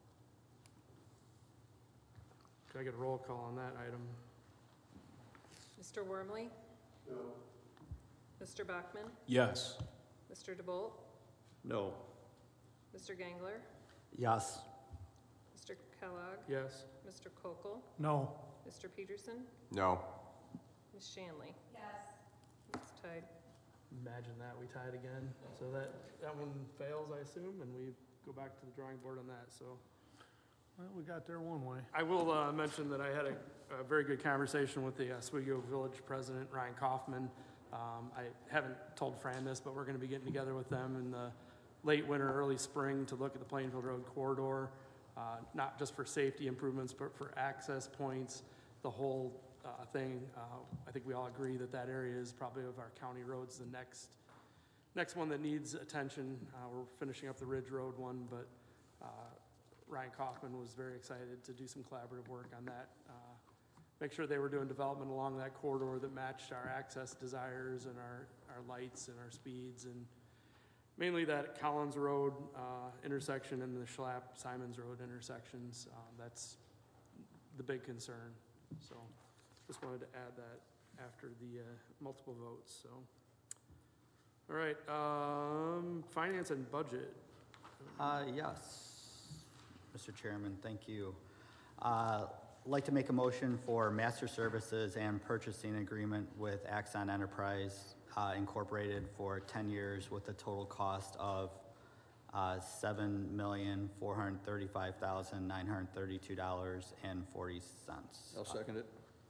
Can I get a roll call on that item? Mister Wormley? No. Mister Bachman? Yes. Mister DeBolt? No. Mister Gangler? Yes. Mister Kellogg? Yes. Mister Kokel? No. Mister Peterson? No. Miz Shanley? Yes. It's tied. Imagine that, we tied again. So that, that one fails, I assume, and we go back to the drawing board on that, so. Well, we got there one way. I will uh, mention that I had a, a very good conversation with the Oswego Village President, Ryan Kaufman. Um, I haven't told Fran this, but we're gonna be getting together with them in the late winter, early spring to look at the Plainfield Road corridor, uh, not just for safety improvements, but for access points, the whole uh, thing. Uh, I think we all agree that that area is probably of our county roads, the next next one that needs attention. Uh, we're finishing up the Ridge Road one, but uh, Ryan Kaufman was very excited to do some collaborative work on that. Uh, make sure they were doing development along that corridor that matched our access desires and our, our lights and our speeds, and mainly that Collins Road uh, intersection and the Schlapp Simons Road intersections. Um, that's the big concern. So just wanted to add that after the uh, multiple votes. So, all right, um, finance and budget. Uh, yes, Mister Chairman, thank you. Uh, I'd like to make a motion for master services and purchasing agreement with Axon Enterprise uh, Incorporated for ten years with a total cost of uh, seven million four hundred thirty-five thousand nine hundred thirty-two dollars and forty cents. I'll second it.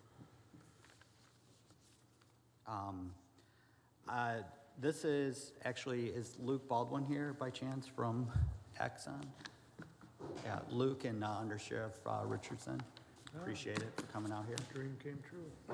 Um, uh, This is, actually, is Luke Baldwin here by chance from Axon? Yeah, Luke and uh, Under Sheriff uh, Richardson. Appreciate it for coming out here. Dream came true.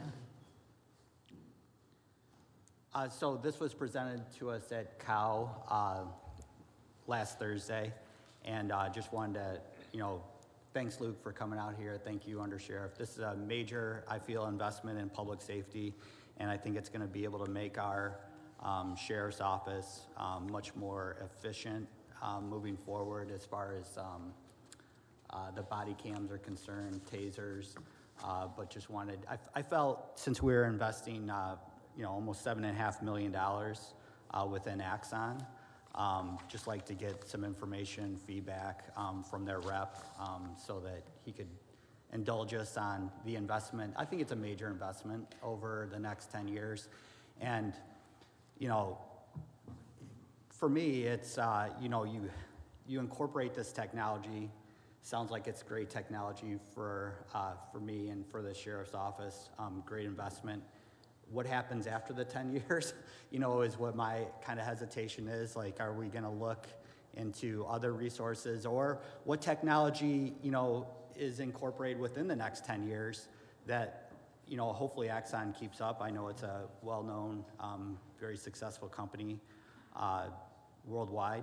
Uh, So this was presented to us at C O W uh, last Thursday, and uh, just wanted to, you know, thanks Luke for coming out here. Thank you, Under Sheriff. This is a major, I feel, investment in public safety, and I think it's going to be able to make our um, sheriff's office um, much more efficient um, moving forward as far as um, uh, the body cams are concerned, tasers, uh, but just wanted, I, I felt since we were investing, uh, you know, almost seven and a half million dollars uh, within Axon, um, just like to get some information, feedback um, from their rep um, so that he could indulge us on the investment. I think it's a major investment over the next ten years. And, you know, for me, it's, uh, you know, you, you incorporate this technology. Sounds like it's great technology for, uh, for me and for the sheriff's office, um, great investment. What happens after the ten years, you know, is what my kind of hesitation is. Like, are we gonna look into other resources, or what technology, you know, is incorporated within the next ten years that, you know, hopefully Axon keeps up. I know it's a well-known, um, very successful company uh, worldwide.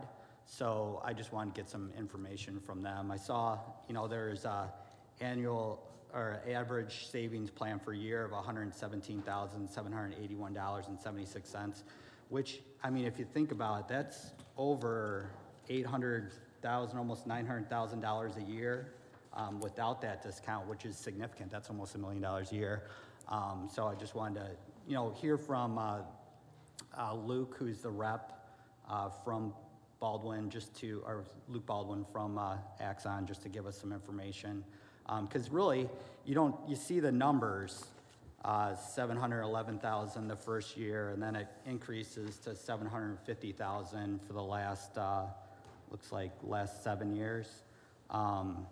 So I just wanted to get some information from them. I saw, you know, there's a annual or average savings plan for a year of one hundred seventeen thousand seven hundred eighty-one dollars and seventy-six cents, which, I mean, if you think about it, that's over eight hundred thousand, almost nine hundred thousand dollars a year um, without that discount, which is significant. That's almost a million dollars a year. Um, so I just wanted to, you know, hear from uh, uh, Luke, who's the rep uh, from Baldwin, just to, or Luke Baldwin from uh, Axon, just to give us some information. Because um, really, you don't, you see the numbers, uh, seven hundred eleven thousand the first year, and then it increases to seven hundred fifty thousand for the last, uh, looks like last seven years, um,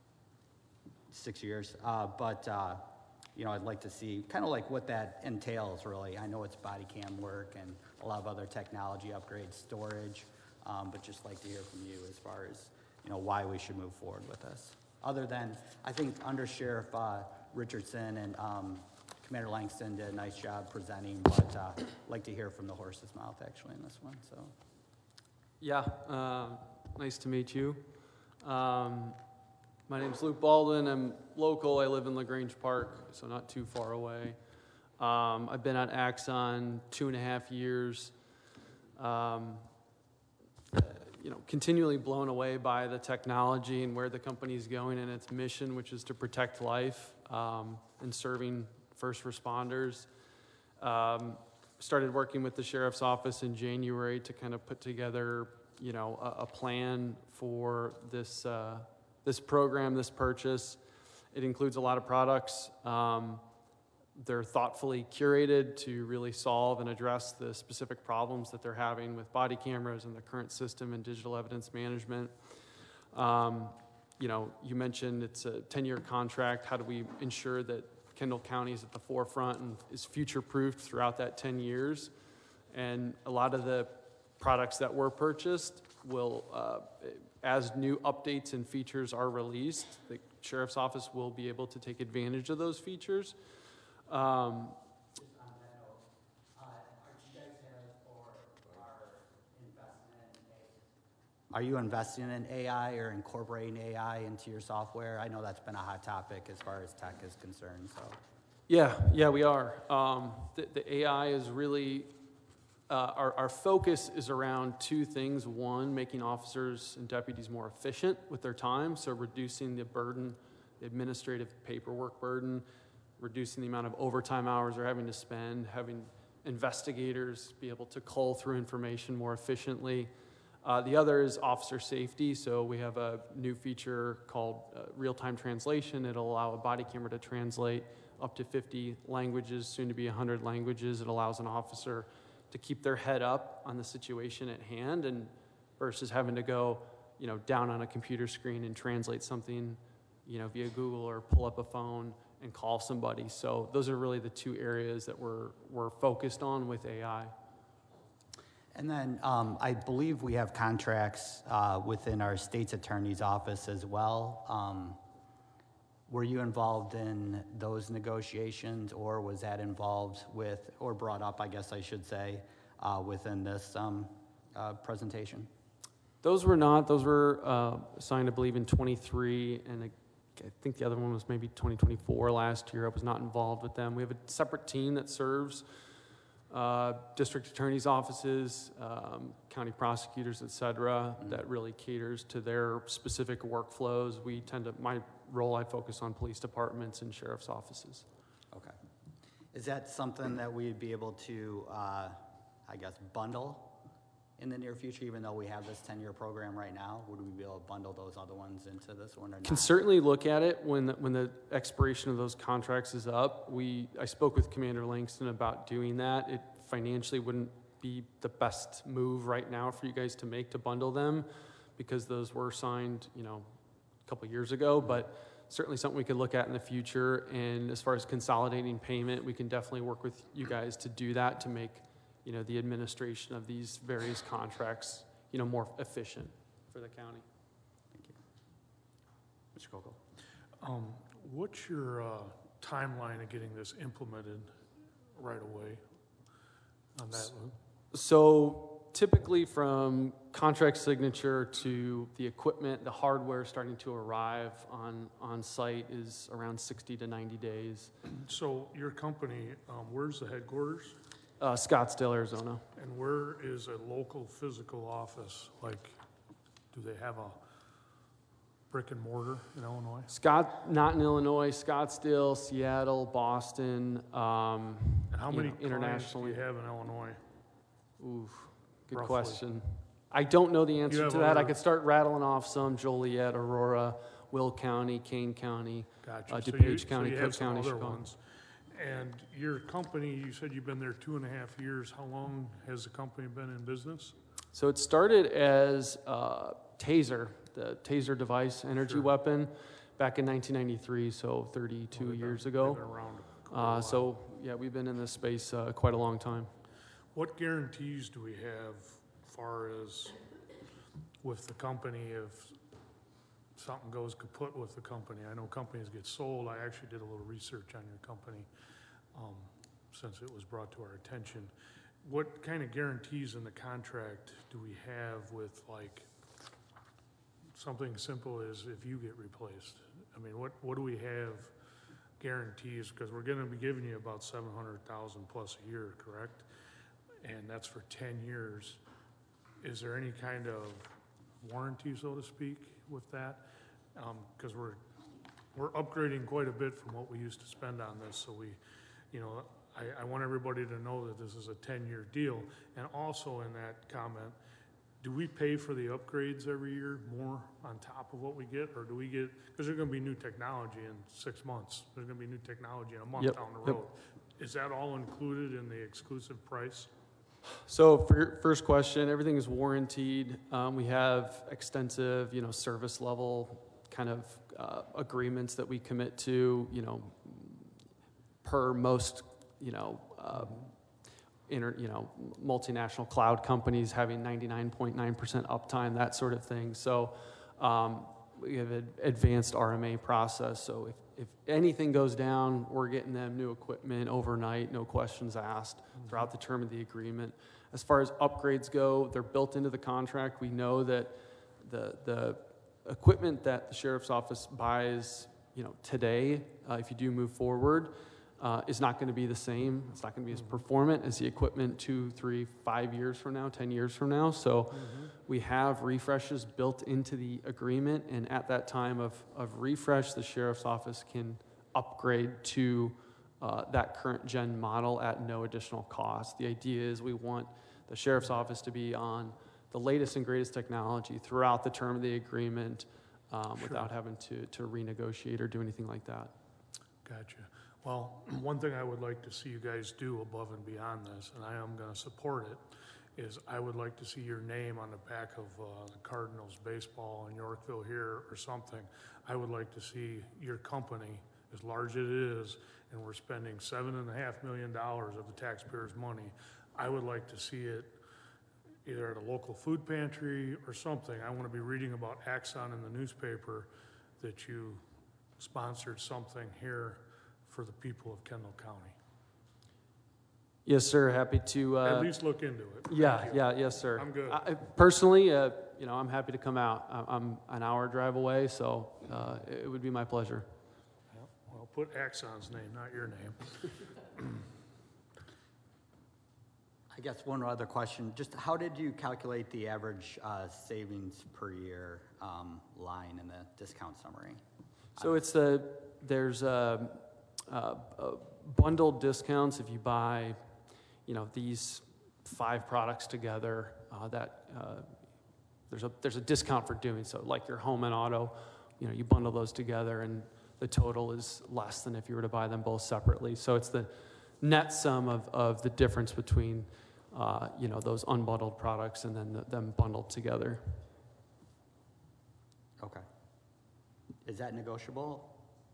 six years. Uh, but, uh, you know, I'd like to see kind of like what that entails, really. I know it's body cam work and a lot of other technology upgrades, storage, um, but just like to hear from you as far as, you know, why we should move forward with this. Other than, I think Under Sheriff uh, Richardson and um, Commander Langston did a nice job presenting, but uh, I'd like to hear from the horse's mouth actually in this one. So, Yeah, uh, nice to meet you. Um, my name's Luke Baldwin. I'm local. I live in LaGrange Park, so not too far away. Um, I've been at Axon two and a half years. Um, you know, continually blown away by the technology and where the company's going and its mission, which is to protect life um, and serving first responders. Um, started working with the sheriff's office in January to kind of put together, you know, a, a plan for this uh, this program, this purchase. It includes a lot of products. Um, They're thoughtfully curated to really solve and address the specific problems that they're having with body cameras and the current system and digital evidence management. Um, you know, you mentioned it's a ten-year contract. How do we ensure that Kendall County is at the forefront and is future-proofed throughout that ten years? And a lot of the products that were purchased will, uh, as new updates and features are released, the Sheriff's Office will be able to take advantage of those features. Um, are you investing in A I or incorporating A I into your software? I know that's been a hot topic as far as tech is concerned. So, yeah, yeah, we are. Um, the, the A I is really uh, our our focus is around two things. One, making officers and deputies more efficient with their time, so reducing the burden, the administrative paperwork burden. Reducing the amount of overtime hours they're having to spend, having investigators be able to cull through information more efficiently. Uh, the other is officer safety. So we have a new feature called uh, real-time translation. It'll allow a body camera to translate up to fifty languages, soon to be one hundred languages. It allows an officer to keep their head up on the situation at hand, and versus having to go, you know, down on a computer screen and translate something, you know, via Google or pull up a phone and call somebody. So those are really the two areas that we're, we're focused on with A I. and then um, I believe we have contracts uh, within our state's attorney's office as well. Um, were you involved in those negotiations, or was that involved with, or brought up, I guess I should say, uh, within this um, uh, presentation? Those were not. Those were uh, signed, I believe, in twenty-three, and I I think the other one was maybe twenty twenty-four last year. I was not involved with them. We have a separate team that serves uh, district attorneys' offices, um, county prosecutors, et cetera, mm-hmm. that really caters to their specific workflows. We tend to, my role, I focus on police departments and sheriff's offices. Okay. Is that something that we'd be able to, uh, I guess, bundle in the near future, even though we have this ten-year program right now? Would we be able to bundle those other ones into this one or not? Can certainly look at it when the, when the expiration of those contracts is up. We I spoke with Commander Langston about doing that. It financially wouldn't be the best move right now for you guys to make to bundle them, because those were signed, you know, a couple years ago, but certainly something we could look at in the future. And as far as consolidating payment, we can definitely work with you guys to do that, to make, you know, the administration of these various contracts, you know, more efficient for the county. Thank you. Mister Coco. Um, what's your uh, timeline of getting this implemented right away on that one? So typically from contract signature to the equipment, the hardware starting to arrive on, on site is around sixty to ninety days. So your company, um, where's the headquarters? Uh, Scottsdale, Arizona. And where is a local physical office? Like, do they have a brick and mortar in Illinois? Scott, not in Illinois, Scottsdale, Seattle, Boston, um, And how you many know, clients do internationally. you have in Illinois? Oof, good Roughly. question. I don't know the answer have to that. I other- could start rattling off some: Joliet, Aurora, Will County, Kane County, Gotcha. uh, So you- DuPage County, so you Cook have some County, other Chicago. ones. And your company, you said you've been there two and a half years. How long has the company been in business? So it started as uh, Taser, the Taser device, energy Sure. weapon, back in nineteen ninety-three, so thirty-two they've years been- ago. they've been around quite a Uh, while. so yeah, we've been in this space uh, quite a long time. What guarantees do we have far as with the company if something goes kaput with the company? I know companies get sold. I actually did a little research on your company um, since it was brought to our attention. What kind of guarantees in the contract do we have with, like, something simple as if you get replaced? I mean, what, what do we have guarantees? Because we're going to be giving you about seven hundred thousand plus a year, correct? And that's for ten years. Is there any kind of warranty, so to speak, with that? Because we're, we're upgrading quite a bit from what we used to spend on this, so we, you know, I, I want everybody to know that this is a ten-year deal. And also in that comment, do we pay for the upgrades every year more on top of what we get, or do we get, because there's gonna be new technology in six months, there's gonna be new technology in a month Yep, down the yep. road. Is that all included in the exclusive price? So for your first question, everything is warranted. Um, we have extensive, you know, service level kind of uh, agreements that we commit to, you know, per most, you know, uh, inter, you know, multinational cloud companies having ninety-nine point nine percent uptime, that sort of thing. So um, we have an advanced R M A process. So if, if anything goes down, we're getting them new equipment overnight, no questions asked throughout the term of the agreement. As far as upgrades go, they're built into the contract. We know that the, the equipment that the sheriff's office buys, you know, today, uh, if you do move forward, uh, is not going to be the same. It's not going to be as performant as the equipment two, three, five years from now, ten years from now. So we have refreshes built into the agreement, and at that time of, of refresh, the sheriff's office can upgrade to uh, that current gen model at no additional cost. The idea is we want the sheriff's office to be on the latest and greatest technology throughout the term of the agreement um, Sure. without having to, to renegotiate or do anything like that. Gotcha. Well, one thing I would like to see you guys do above and beyond this, and I am going to support it, is I would like to see your name on the back of uh, the Cardinals baseball in Yorkville here or something. I would like to see your company, as large as it is, and we're spending seven and a half million dollars of the taxpayers' money. I would like to see it either at a local food pantry or something. I want to be reading about Axon in the newspaper that you sponsored something here for the people of Kendall County. Yes, sir. Happy to. Uh, At least look into it. Yeah, Thank you. yeah, yes, sir. I'm good. I, personally, uh, you know, I'm happy to come out. I- I'm an hour drive away, so uh, it would be my pleasure. Well, put Axon's name, not your name. I guess one other question, just how did you calculate the average uh, savings per year um, line in the discount summary? So it's the, there's a, a, a bundled discounts if you buy, you know, these five products together, uh, that uh, there's a, there's a discount for doing so, like your home and auto, you know, you bundle those together and the total is less than if you were to buy them both separately. So it's the net sum of, of the difference between, uh, you know, those unbundled products and then the, them bundled together. Okay. Is that negotiable?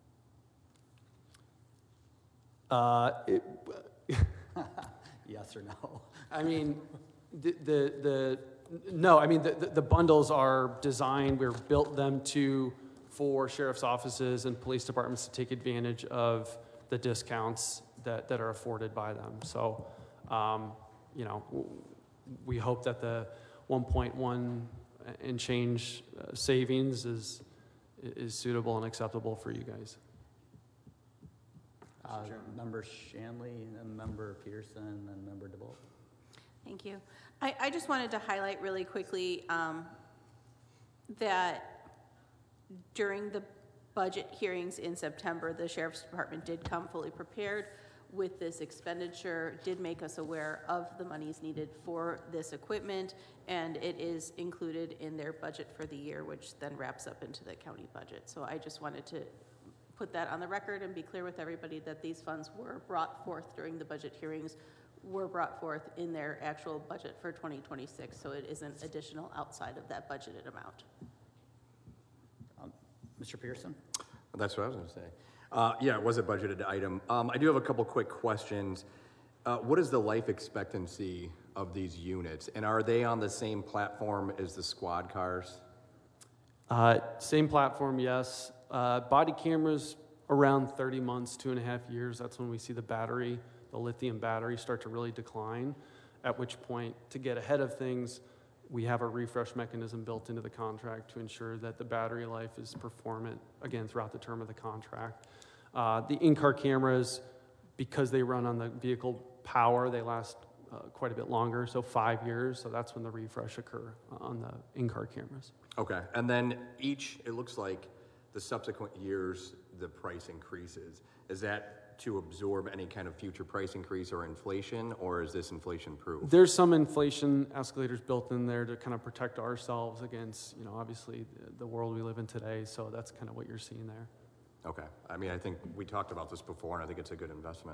Uh, it, Yes or no? I mean, the, the, the no, I mean, the, the, the bundles are designed, we're built them to, for sheriff's offices and police departments to take advantage of the discounts that, that are afforded by them. So, um, you know, we hope that the one point one and change uh, savings is, is suitable and acceptable for you guys. Uh, Member Shanley, and Member Peterson, and Member DeBolt. Thank you. I, I just wanted to highlight really quickly um, that during the budget hearings in September, the Sheriff's Department did come fully prepared with this expenditure, did make us aware of the monies needed for this equipment, and it is included in their budget for the year, which then wraps up into the county budget. So I just wanted to put that on the record and be clear with everybody that these funds were brought forth during the budget hearings, were brought forth in their actual budget for twenty twenty-six, so it isn't additional outside of that budgeted amount. Um, Mister Pearson? That's what I was going to say. Uh, yeah, it was a budgeted item. Um, I do have a couple quick questions. Uh, what is the life expectancy of these units, and are they on the same platform as the squad cars? Uh, same platform, yes. Uh, body cameras around thirty months, two and a half years. That's when we see the battery, the lithium battery, start to really decline. At which point, to get ahead of things, we have a refresh mechanism built into the contract to ensure that the battery life is performant, again, throughout the term of the contract. Uh, the in-car cameras, because they run on the vehicle power, they last uh, quite a bit longer, so five years. So that's when the refresh occur on the in-car cameras. Okay, and then each, it looks like the subsequent years, the price increases. Is that to absorb any kind of future price increase or inflation, or is this inflation-proof? There's some inflation escalators built in there to kind of protect ourselves against, you know, obviously the, the world we live in today. So that's kind of what you're seeing there. Okay, I mean, I think we talked about this before, and I think it's a good investment.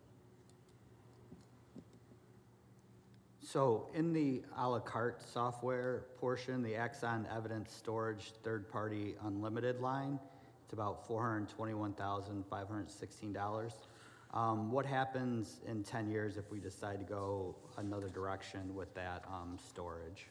So in the a la carte software portion, the Axon Evidence Storage third-party unlimited line, it's about four hundred twenty-one thousand five hundred sixteen dollars. Um, what happens in ten years if we decide to go another direction with that um, storage?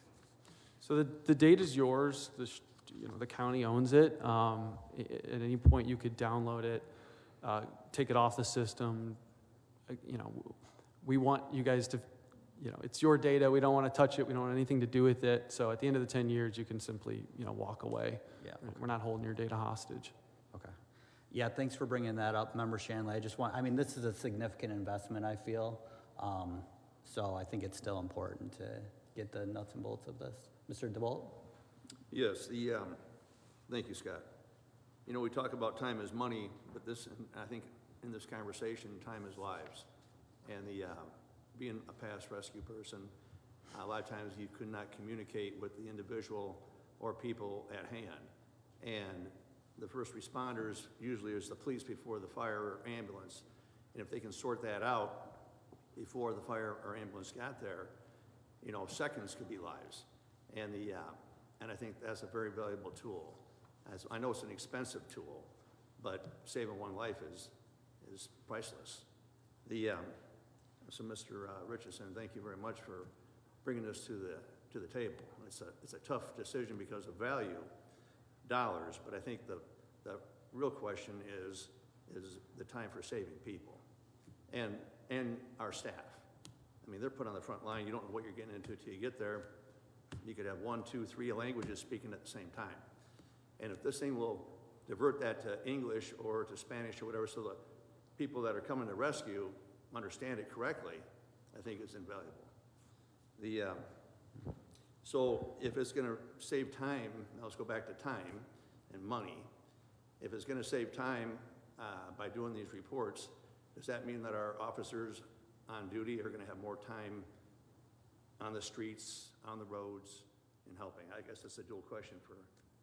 So the, the data's yours. The, you know, the county owns it. Um, at any point, you could download it, uh, take it off the system. Uh, you know, we want you guys to, you know, it's your data. We don't want to touch it. We don't want anything to do with it. So at the end of the ten years, you can simply, you know, walk away. Yeah. We're not holding your data hostage. Okay. Yeah, thanks for bringing that up, Member Shanley. I just want, I mean, this is a significant investment, I feel. Um, so I think it's still important to get the nuts and bolts of this. Mister DeBolt? Yes, the, um, thank you, Scott. You know, we talk about time as money, but this, I think in this conversation, time is lives. And the, uh, being a past rescue person, a lot of times you could not communicate with the individual or people at hand. And the first responders usually is the police before the fire or ambulance. And if they can sort that out before the fire or ambulance got there, you know, seconds could be lives. And the, uh, and I think that's a very valuable tool. As I know it's an expensive tool, but saving one life is, is priceless. The, um, so Mister Uh, Richardson, thank you very much for bringing this to the, to the table. It's a, it's a tough decision because of value, dollars, but I think the, the real question is, is the time for saving people and, and our staff. I mean, they're put on the front line. You don't know what you're getting into till you get there. You could have one, two, three languages speaking at the same time. And if this thing will divert that to English or to Spanish or whatever, so the people that are coming to rescue understand it correctly, I think it's invaluable. The, uh, so if it's gonna save time, now let's go back to time and money. If it's gonna save time uh, by doing these reports, does that mean that our officers on duty are gonna have more time on the streets, on the roads, in helping? I guess that's a dual question for.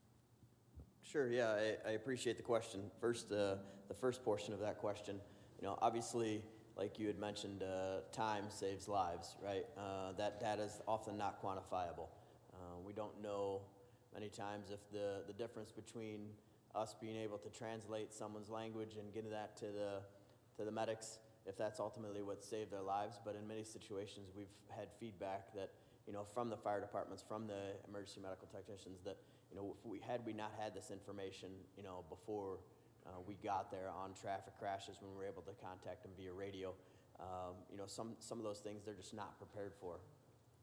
Sure, yeah, I, I appreciate the question. First, uh, the first portion of that question, you know, obviously, like you had mentioned, uh, time saves lives, right? Uh, that data is often not quantifiable. Uh, we don't know many times if the, the difference between us being able to translate someone's language and getting that to the, to the medics, if that's ultimately what saved their lives. But in many situations, we've had feedback that, you know, from the fire departments, from the emergency medical technicians, that, you know, if we had we not had this information, you know, before uh, we got there on traffic crashes, when we were able to contact them via radio, um, you know, some some of those things they're just not prepared for.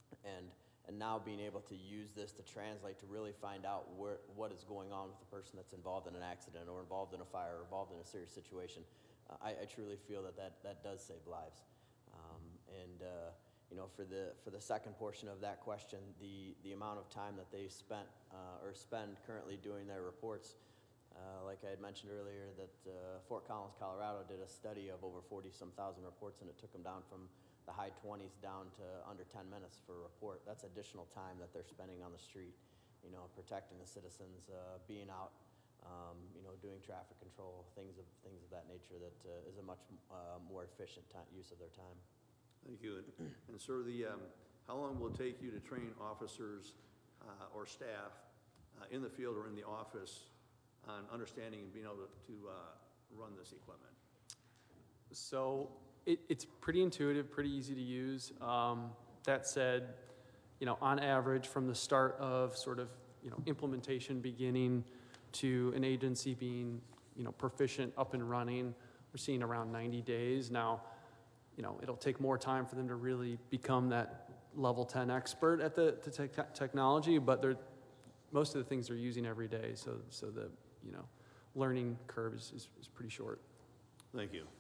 And, and now being able to use this to translate, to really find out where, what is going on with the person that's involved in an accident or involved in a fire or involved in a serious situation, uh, I, I truly feel that that, that does save lives. Um, and, uh, you know, for the, for the second portion of that question, the, the amount of time that they spent uh, or spend currently doing their reports, uh, like I had mentioned earlier, that uh, Fort Collins, Colorado did a study of over forty-some thousand reports, and it took them down from the high twenties down to under ten minutes for a report. That's additional time that they're spending on the street, you know, protecting the citizens, uh, being out, um, you know, doing traffic control, things of, things of that nature that uh, is a much uh, more efficient time, use of their time. Thank you. And, and sir, the, um, how long will it take you to train officers uh, or staff uh, in the field or in the office on understanding and being able to, to uh, run this equipment? So it, it's pretty intuitive, pretty easy to use. Um, that said, you know, on average, from the start of sort of, you know, implementation beginning to an agency being, you know, proficient, up and running, we're seeing around ninety days. Now, you know, it'll take more time for them to really become that level ten expert at the, the te technology, but they're, most of the things they're using every day, so, so the, you know, learning curve is, is, is pretty short. Thank you.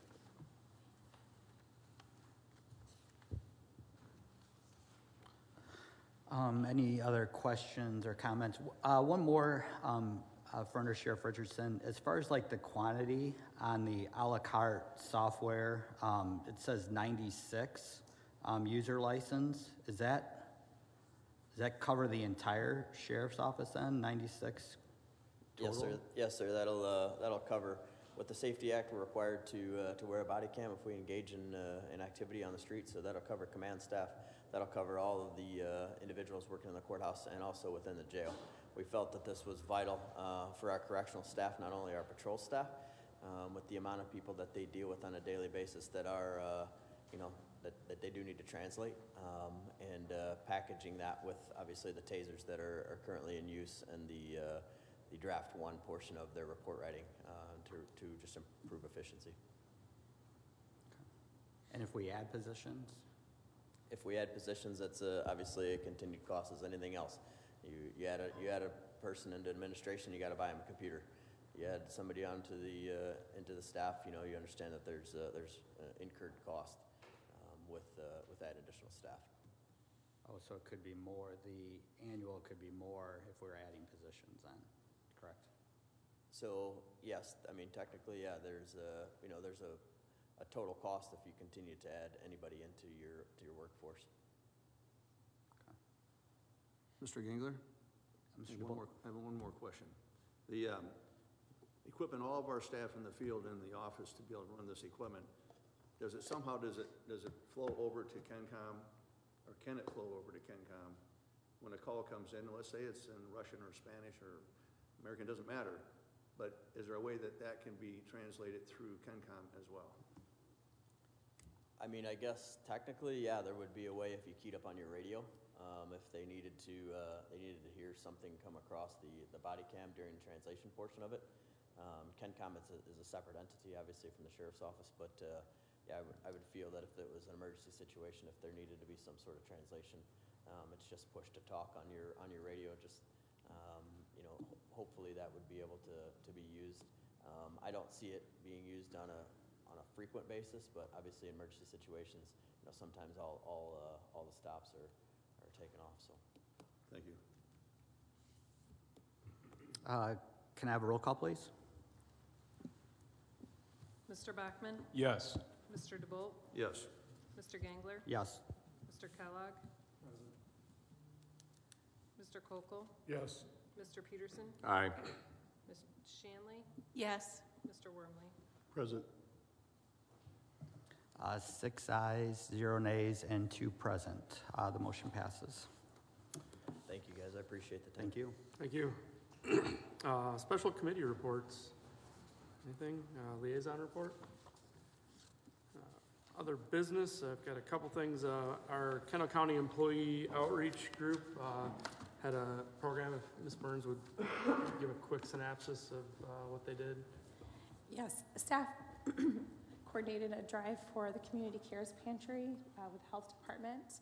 Um, any other questions or comments? Uh, one more, um, uh, for Under Sheriff Richardson. As far as like the quantity on the a la carte software, um, it says ninety-six um, user license. Is that, does that cover the entire sheriff's office then, ninety-six total? Yes, sir. Yes, sir. That'll uh, that'll cover. With the Safety Act, we're required to uh, to wear a body cam if we engage in uh, in activity on the street. So that'll cover command staff. That'll cover all of the uh, individuals working in the courthouse and also within the jail. We felt that this was vital uh, for our correctional staff, not only our patrol staff, um, with the amount of people that they deal with on a daily basis that are, uh, you know, that, that they do need to translate, um, and uh, packaging that with obviously the tasers that are, are currently in use and the uh, the draft one portion of their report writing uh, to, to just improve efficiency. And if we add positions? If we add positions, that's uh, obviously a continued cost as anything else. You, you, add a, you add a person into administration, you got to buy them a computer. You add somebody onto the, uh, into the staff, you know, you understand that there's, uh, there's uh, incurred cost um, with, uh, with that additional staff. Oh, so it could be more, the annual could be more if we're adding positions then, correct? So yes, I mean, technically, yeah, there's a, you know, there's a, a total cost if you continue to add anybody into your, to your workforce. Mister Gangler? I have one more, I have one more question. The um, equipment, all of our staff in the field and the office to be able to run this equipment, does it somehow, does it, does it flow over to CENTCOM, or can it flow over to CENTCOM? When a call comes in, let's say it's in Russian or Spanish or American, doesn't matter, but is there a way that that can be translated through CENTCOM as well? I mean, I guess technically, yeah, there would be a way if you keyed up on your radio, um, if they needed to, uh, they needed to hear something come across the, the body cam during the translation portion of it. Um, CENTCOM is a, is a separate entity, obviously, from the sheriff's office, but uh, yeah, I would, I would feel that if it was an emergency situation, if there needed to be some sort of translation, um, it's just push to talk on your, on your radio, just, um, you know, ho hopefully that would be able to, to be used. Um, I don't see it being used on a, on a frequent basis, but obviously in emergency situations, you know, sometimes all, all, uh, all the stops are, are taken off, so. Thank you. Uh, can I have a roll call, please? Mister Bachman? Yes. Mister DeBolt? Yes. Mister Gangler? Yes. Mister Kellogg? Mister Kokel? Yes. Mister Peterson? Aye. Miz Shanley? Yes. Mister Wormley? Present. Uh, six ayes, zero nays, and two present. Uh, the motion passes. Thank you, guys. I appreciate the time. Thank you. Thank you. Uh, Special committee reports. Anything? Uh, Liaison report? Uh, Other business, I've got a couple things. Uh, Our Kendall County Employee Outreach Group uh, had a program. If Miz Burns would give a quick synopsis of uh, what they did. Yes, staff coordinated a drive for the Community Cares Pantry uh, with the Health Department,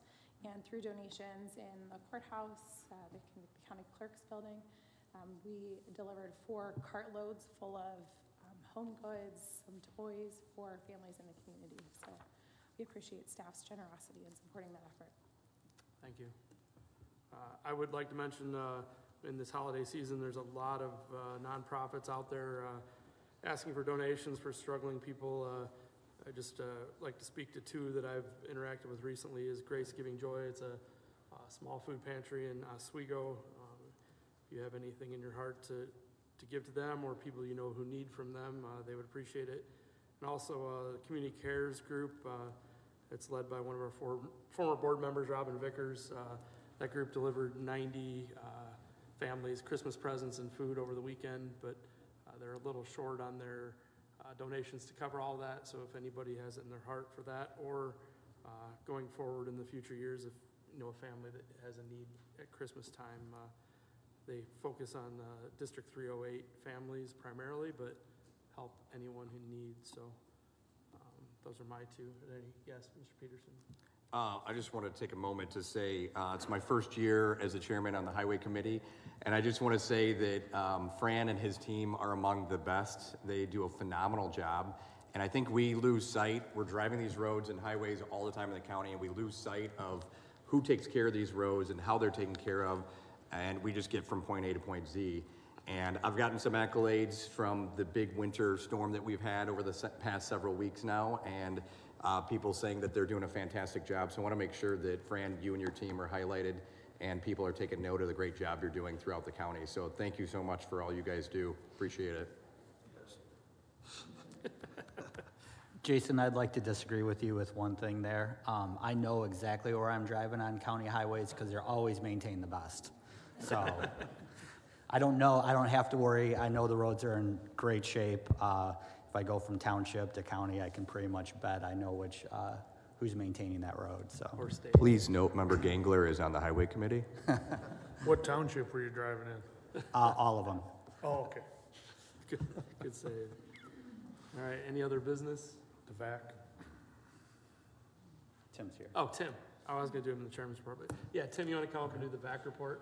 and through donations in the courthouse, uh, the county clerk's building, um, we delivered four cartloads full of um, home goods, some toys for families in the community. So we appreciate staff's generosity in supporting that effort. Thank you. Uh, I would like to mention uh, in this holiday season, there's a lot of uh, nonprofits out there uh, asking for donations for struggling people. Uh, I just uh, like to speak to two that I've interacted with recently. Is Grace Giving Joy. It's a, a small food pantry in Oswego. Um, if you have anything in your heart to, to give to them or people you know who need from them, uh, they would appreciate it. And also uh, the Community Cares Group. Uh, it's led by one of our for, former board members, Robin Vickers. Uh, that group delivered ninety uh, families Christmas presents and food over the weekend, but uh, they're a little short on their Uh, donations to cover all that. So if anybody has it in their heart for that, or uh, going forward in the future years, if you know a family that has a need at Christmas time, uh, they focus on uh, District three oh eight families primarily, but help anyone who needs. So um, those are my two. Any, yes, Mister Peterson? Uh, I just want to take a moment to say uh, it's my first year as a chairman on the Highway Committee, and I just want to say that um, Fran and his team are among the best. They do a phenomenal job, and I think we lose sight. We're driving these roads and highways all the time in the county, and we lose sight of who takes care of these roads and how they're taken care of, and we just get from point A to point Z. And I've gotten some accolades from the big winter storm that we've had over the se- past several weeks now, and Uh, people saying that they're doing a fantastic job. So I want to make sure that, Fran, you and your team are highlighted and people are taking note of the great job you're doing throughout the county. So thank you so much for all you guys do. Appreciate it. Jason, I'd like to disagree with you with one thing there. Um, I know exactly where I'm driving on county highways because they're always maintained the best. So I don't know, I don't have to worry. I know the roads are in great shape. Uh, If I go from township to county, I can pretty much bet I know which, uh, who's maintaining that road, so. Or state. Please note, Member Gangler is on the Highway Committee. What township were you driving in? Uh, all of them. Oh, okay. Good, good save. All right, any other business? The V A C. Tim's here. Oh, Tim. I was going to do him in the chairman's report, but yeah, Tim, you want to come up and do the V A C report?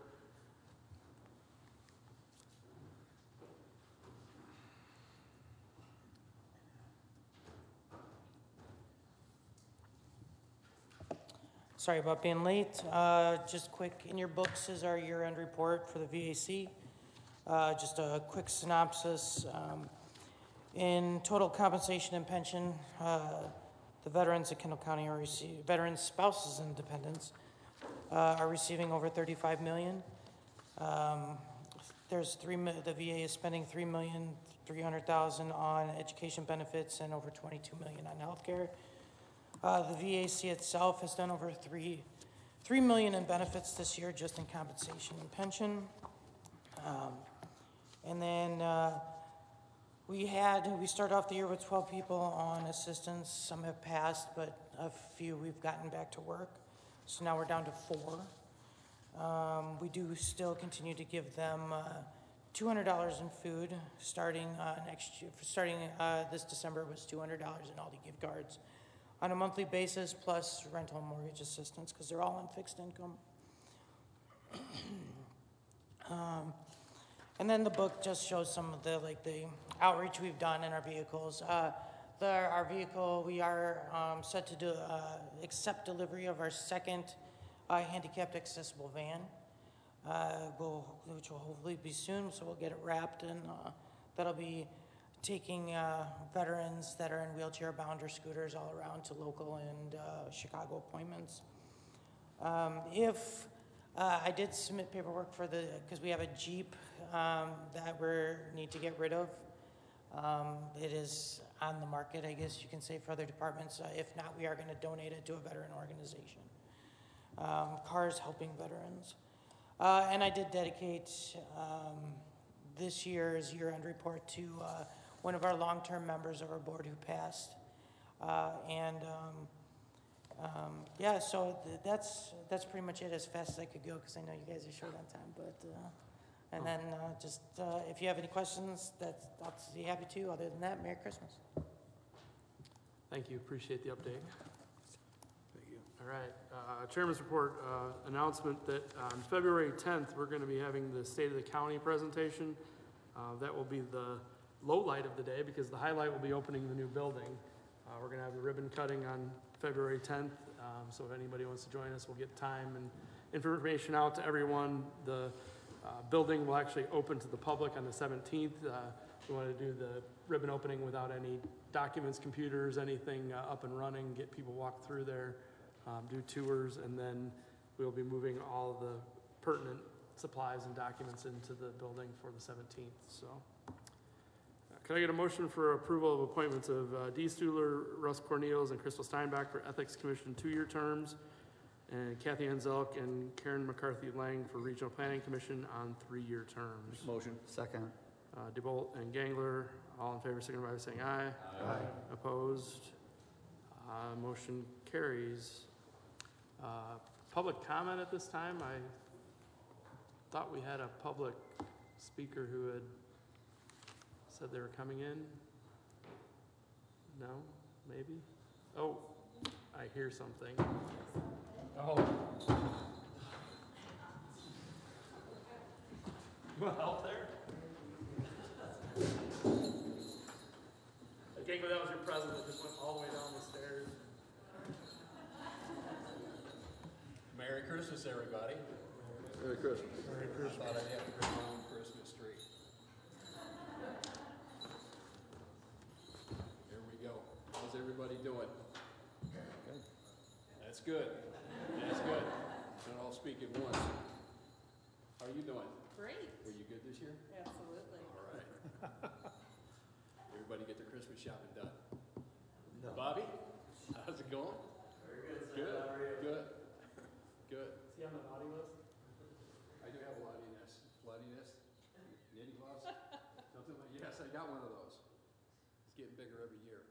Sorry about being late. Uh, Just quick, in your books is our year-end report for the V A C. Uh, Just a quick synopsis. Um, In total compensation and pension, uh, the veterans of Kendall County are receiving, veterans, spouses, and dependents uh, are receiving over thirty-five million dollars. Um, There's three, mi- the V A is spending three million three hundred thousand dollars on education benefits and over twenty-two million dollars on healthcare. Uh, the V A C itself has done over three, three million in benefits this year, just in compensation and pension. Um, and then uh, we had, we started off the year with twelve people on assistance. Some have passed, but a few we've gotten back to work. So now we're down to four. Um, we do still continue to give them uh, two hundred dollars in food starting uh, next year. Starting uh, this December was two hundred dollars in Aldi gift cards on a monthly basis, plus rental and mortgage assistance, because they're all on fixed income. um, and then the book just shows some of the like the outreach we've done in our vehicles. Uh, the, our vehicle, we are um, set to do, uh, accept delivery of our second uh, handicapped accessible van, uh, we'll, which will hopefully be soon. So we'll get it wrapped, and uh, that'll be taking uh, veterans that are in wheelchair-bound or scooters all around to local and uh, Chicago appointments. Um, if uh, I did submit paperwork for the, because we have a Jeep um, that we need to get rid of. Um, it is on the market, I guess you can say, for other departments. Uh, if not, we are going to donate it to a veteran organization. Um, cars helping veterans. Uh, and I did dedicate um, this year's year-end report to uh, one of our long-term members of our board who passed. Uh, and um, um, yeah, so th that's that's pretty much it as fast as I could go, because I know you guys are short on time. But uh, and then uh, just uh, if you have any questions, that's I'll be happy to. Other than that, Merry Christmas. Thank you. Appreciate the update. Thank you. All right, uh, Chairman's report, uh, announcement that on February tenth, we're going to be having the State of the County presentation. Uh, That will be the low light of the day because the highlight will be opening the new building. Uh, We're going to have the ribbon cutting on February tenth, um, so if anybody wants to join us, we'll get time and information out to everyone. The uh, building will actually open to the public on the seventeenth. Uh, We want to do the ribbon opening without any documents, computers, anything uh, up and running, get people walk through there, um, do tours, and then we'll be moving all the pertinent supplies and documents into the building for the seventeenth, so. Uh, Can I get a motion for approval of appointments of uh, Dee Stuhler, Russ Cornelius, and Crystal Steinbach for Ethics Commission two-year terms, and Kathy Anzelk and Karen McCarthy Lang for Regional Planning Commission on three-year terms. Motion. Second. Uh, DeBolt and Gangler, all in favor, signify by saying aye. Aye. Opposed? Uh, Motion carries. Uh, Public comment at this time? I thought we had a public speaker who had said they were coming in. No? Maybe? Oh, I hear something. Oh. You want help there? Gangler, that was your present that just went all the way down the stairs. Merry Christmas, everybody. Merry Christmas. Merry Christmas. I thought I'd have to bring my own Christmas tree. Here we go. How's everybody doing? Good. That's good. That's good. Don't all speak at once. How are you doing? Great. Were you good this year? Absolutely. All right. Everybody get their Christmas shopping done? No. Bobby, how's it going? Very good, sir. Good, How are you? Good, good. Is he on the naughty list? I do have a bloodiness, bloodiness, nitty gloves, something like, yes, I got one of those. It's getting bigger every year.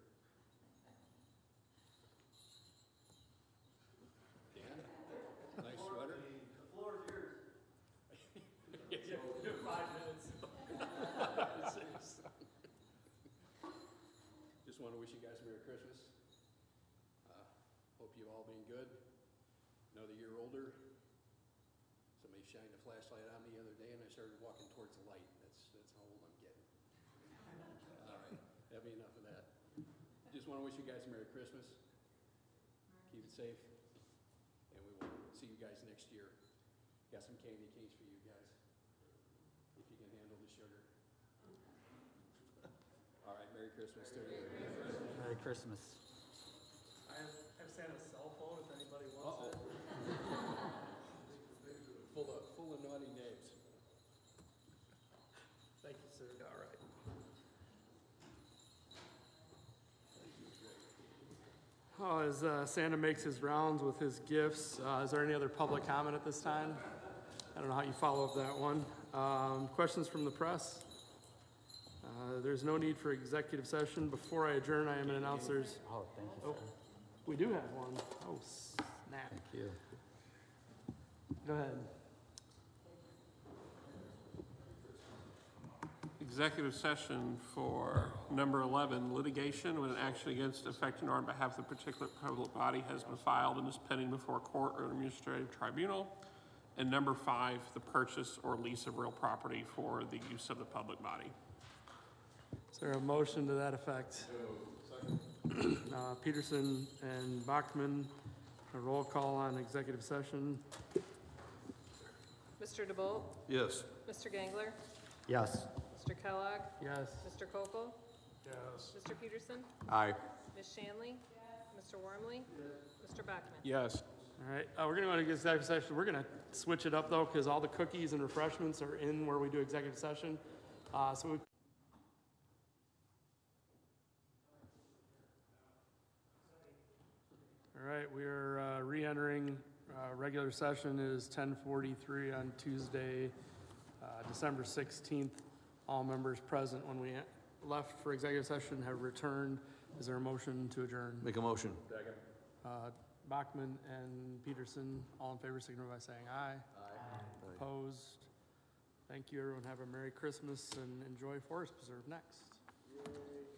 Dan, nice sweater. The floor is yours. You have five minutes. Just want to wish you guys a Merry Christmas. Uh, hope you've all been good. Another year older. Somebody shined a flashlight on me the other day and I started walking towards the light. That's, that's how old I'm getting. All right, that'll be enough of that. Just want to wish you guys a Merry Christmas. Keep it safe. And we will see you guys next year. Got some candy canes for you guys. If you can handle the sugar. All right, Merry Christmas to you. Merry Christmas. I have, I have Santa's cell phone if anybody wants Uh-oh. it. Full of, full of naughty names. Thank you, sir. All right. Oh, as uh, Santa makes his rounds with his gifts, uh, is there any other public comment at this time? I don't know how you follow up that one. Um, questions from the press? Uh, there's no need for executive session. Before I adjourn, I am an announcer's. Oh, thank you, Oh, sir. we do have one. Oh, snap. Thank you. Go ahead. Executive session for number eleven, litigation when an action against affecting or on behalf of a particular public body has been filed and is pending before a court or administrative tribunal. And number five, the purchase or lease of real property for the use of the public body. Is there a motion to that effect? Uh, Peterson and Bachman, a roll call on executive session. Mister DeBolt? Yes. Mister Gangler? Yes. Mister Kellogg? Yes. Mister Kokel? Yes. Mister Peterson? Aye. Miz Shanley? Mister Wormley? Mister Bachman? Yes. All right, uh, we're gonna go to executive session. We're gonna switch it up though, because all the cookies and refreshments are in where we do executive session. Uh, so we All right, we are uh, re-entering uh, regular session. It is ten forty-three on Tuesday, uh, December sixteenth. All members present when we left for executive session have returned. Is there a motion to adjourn? Make a motion. Second. Uh, Bachman and Peterson, all in favor, signify by saying aye. Aye. Opposed? Thank you, everyone. Have a Merry Christmas and enjoy Forest Preserve next.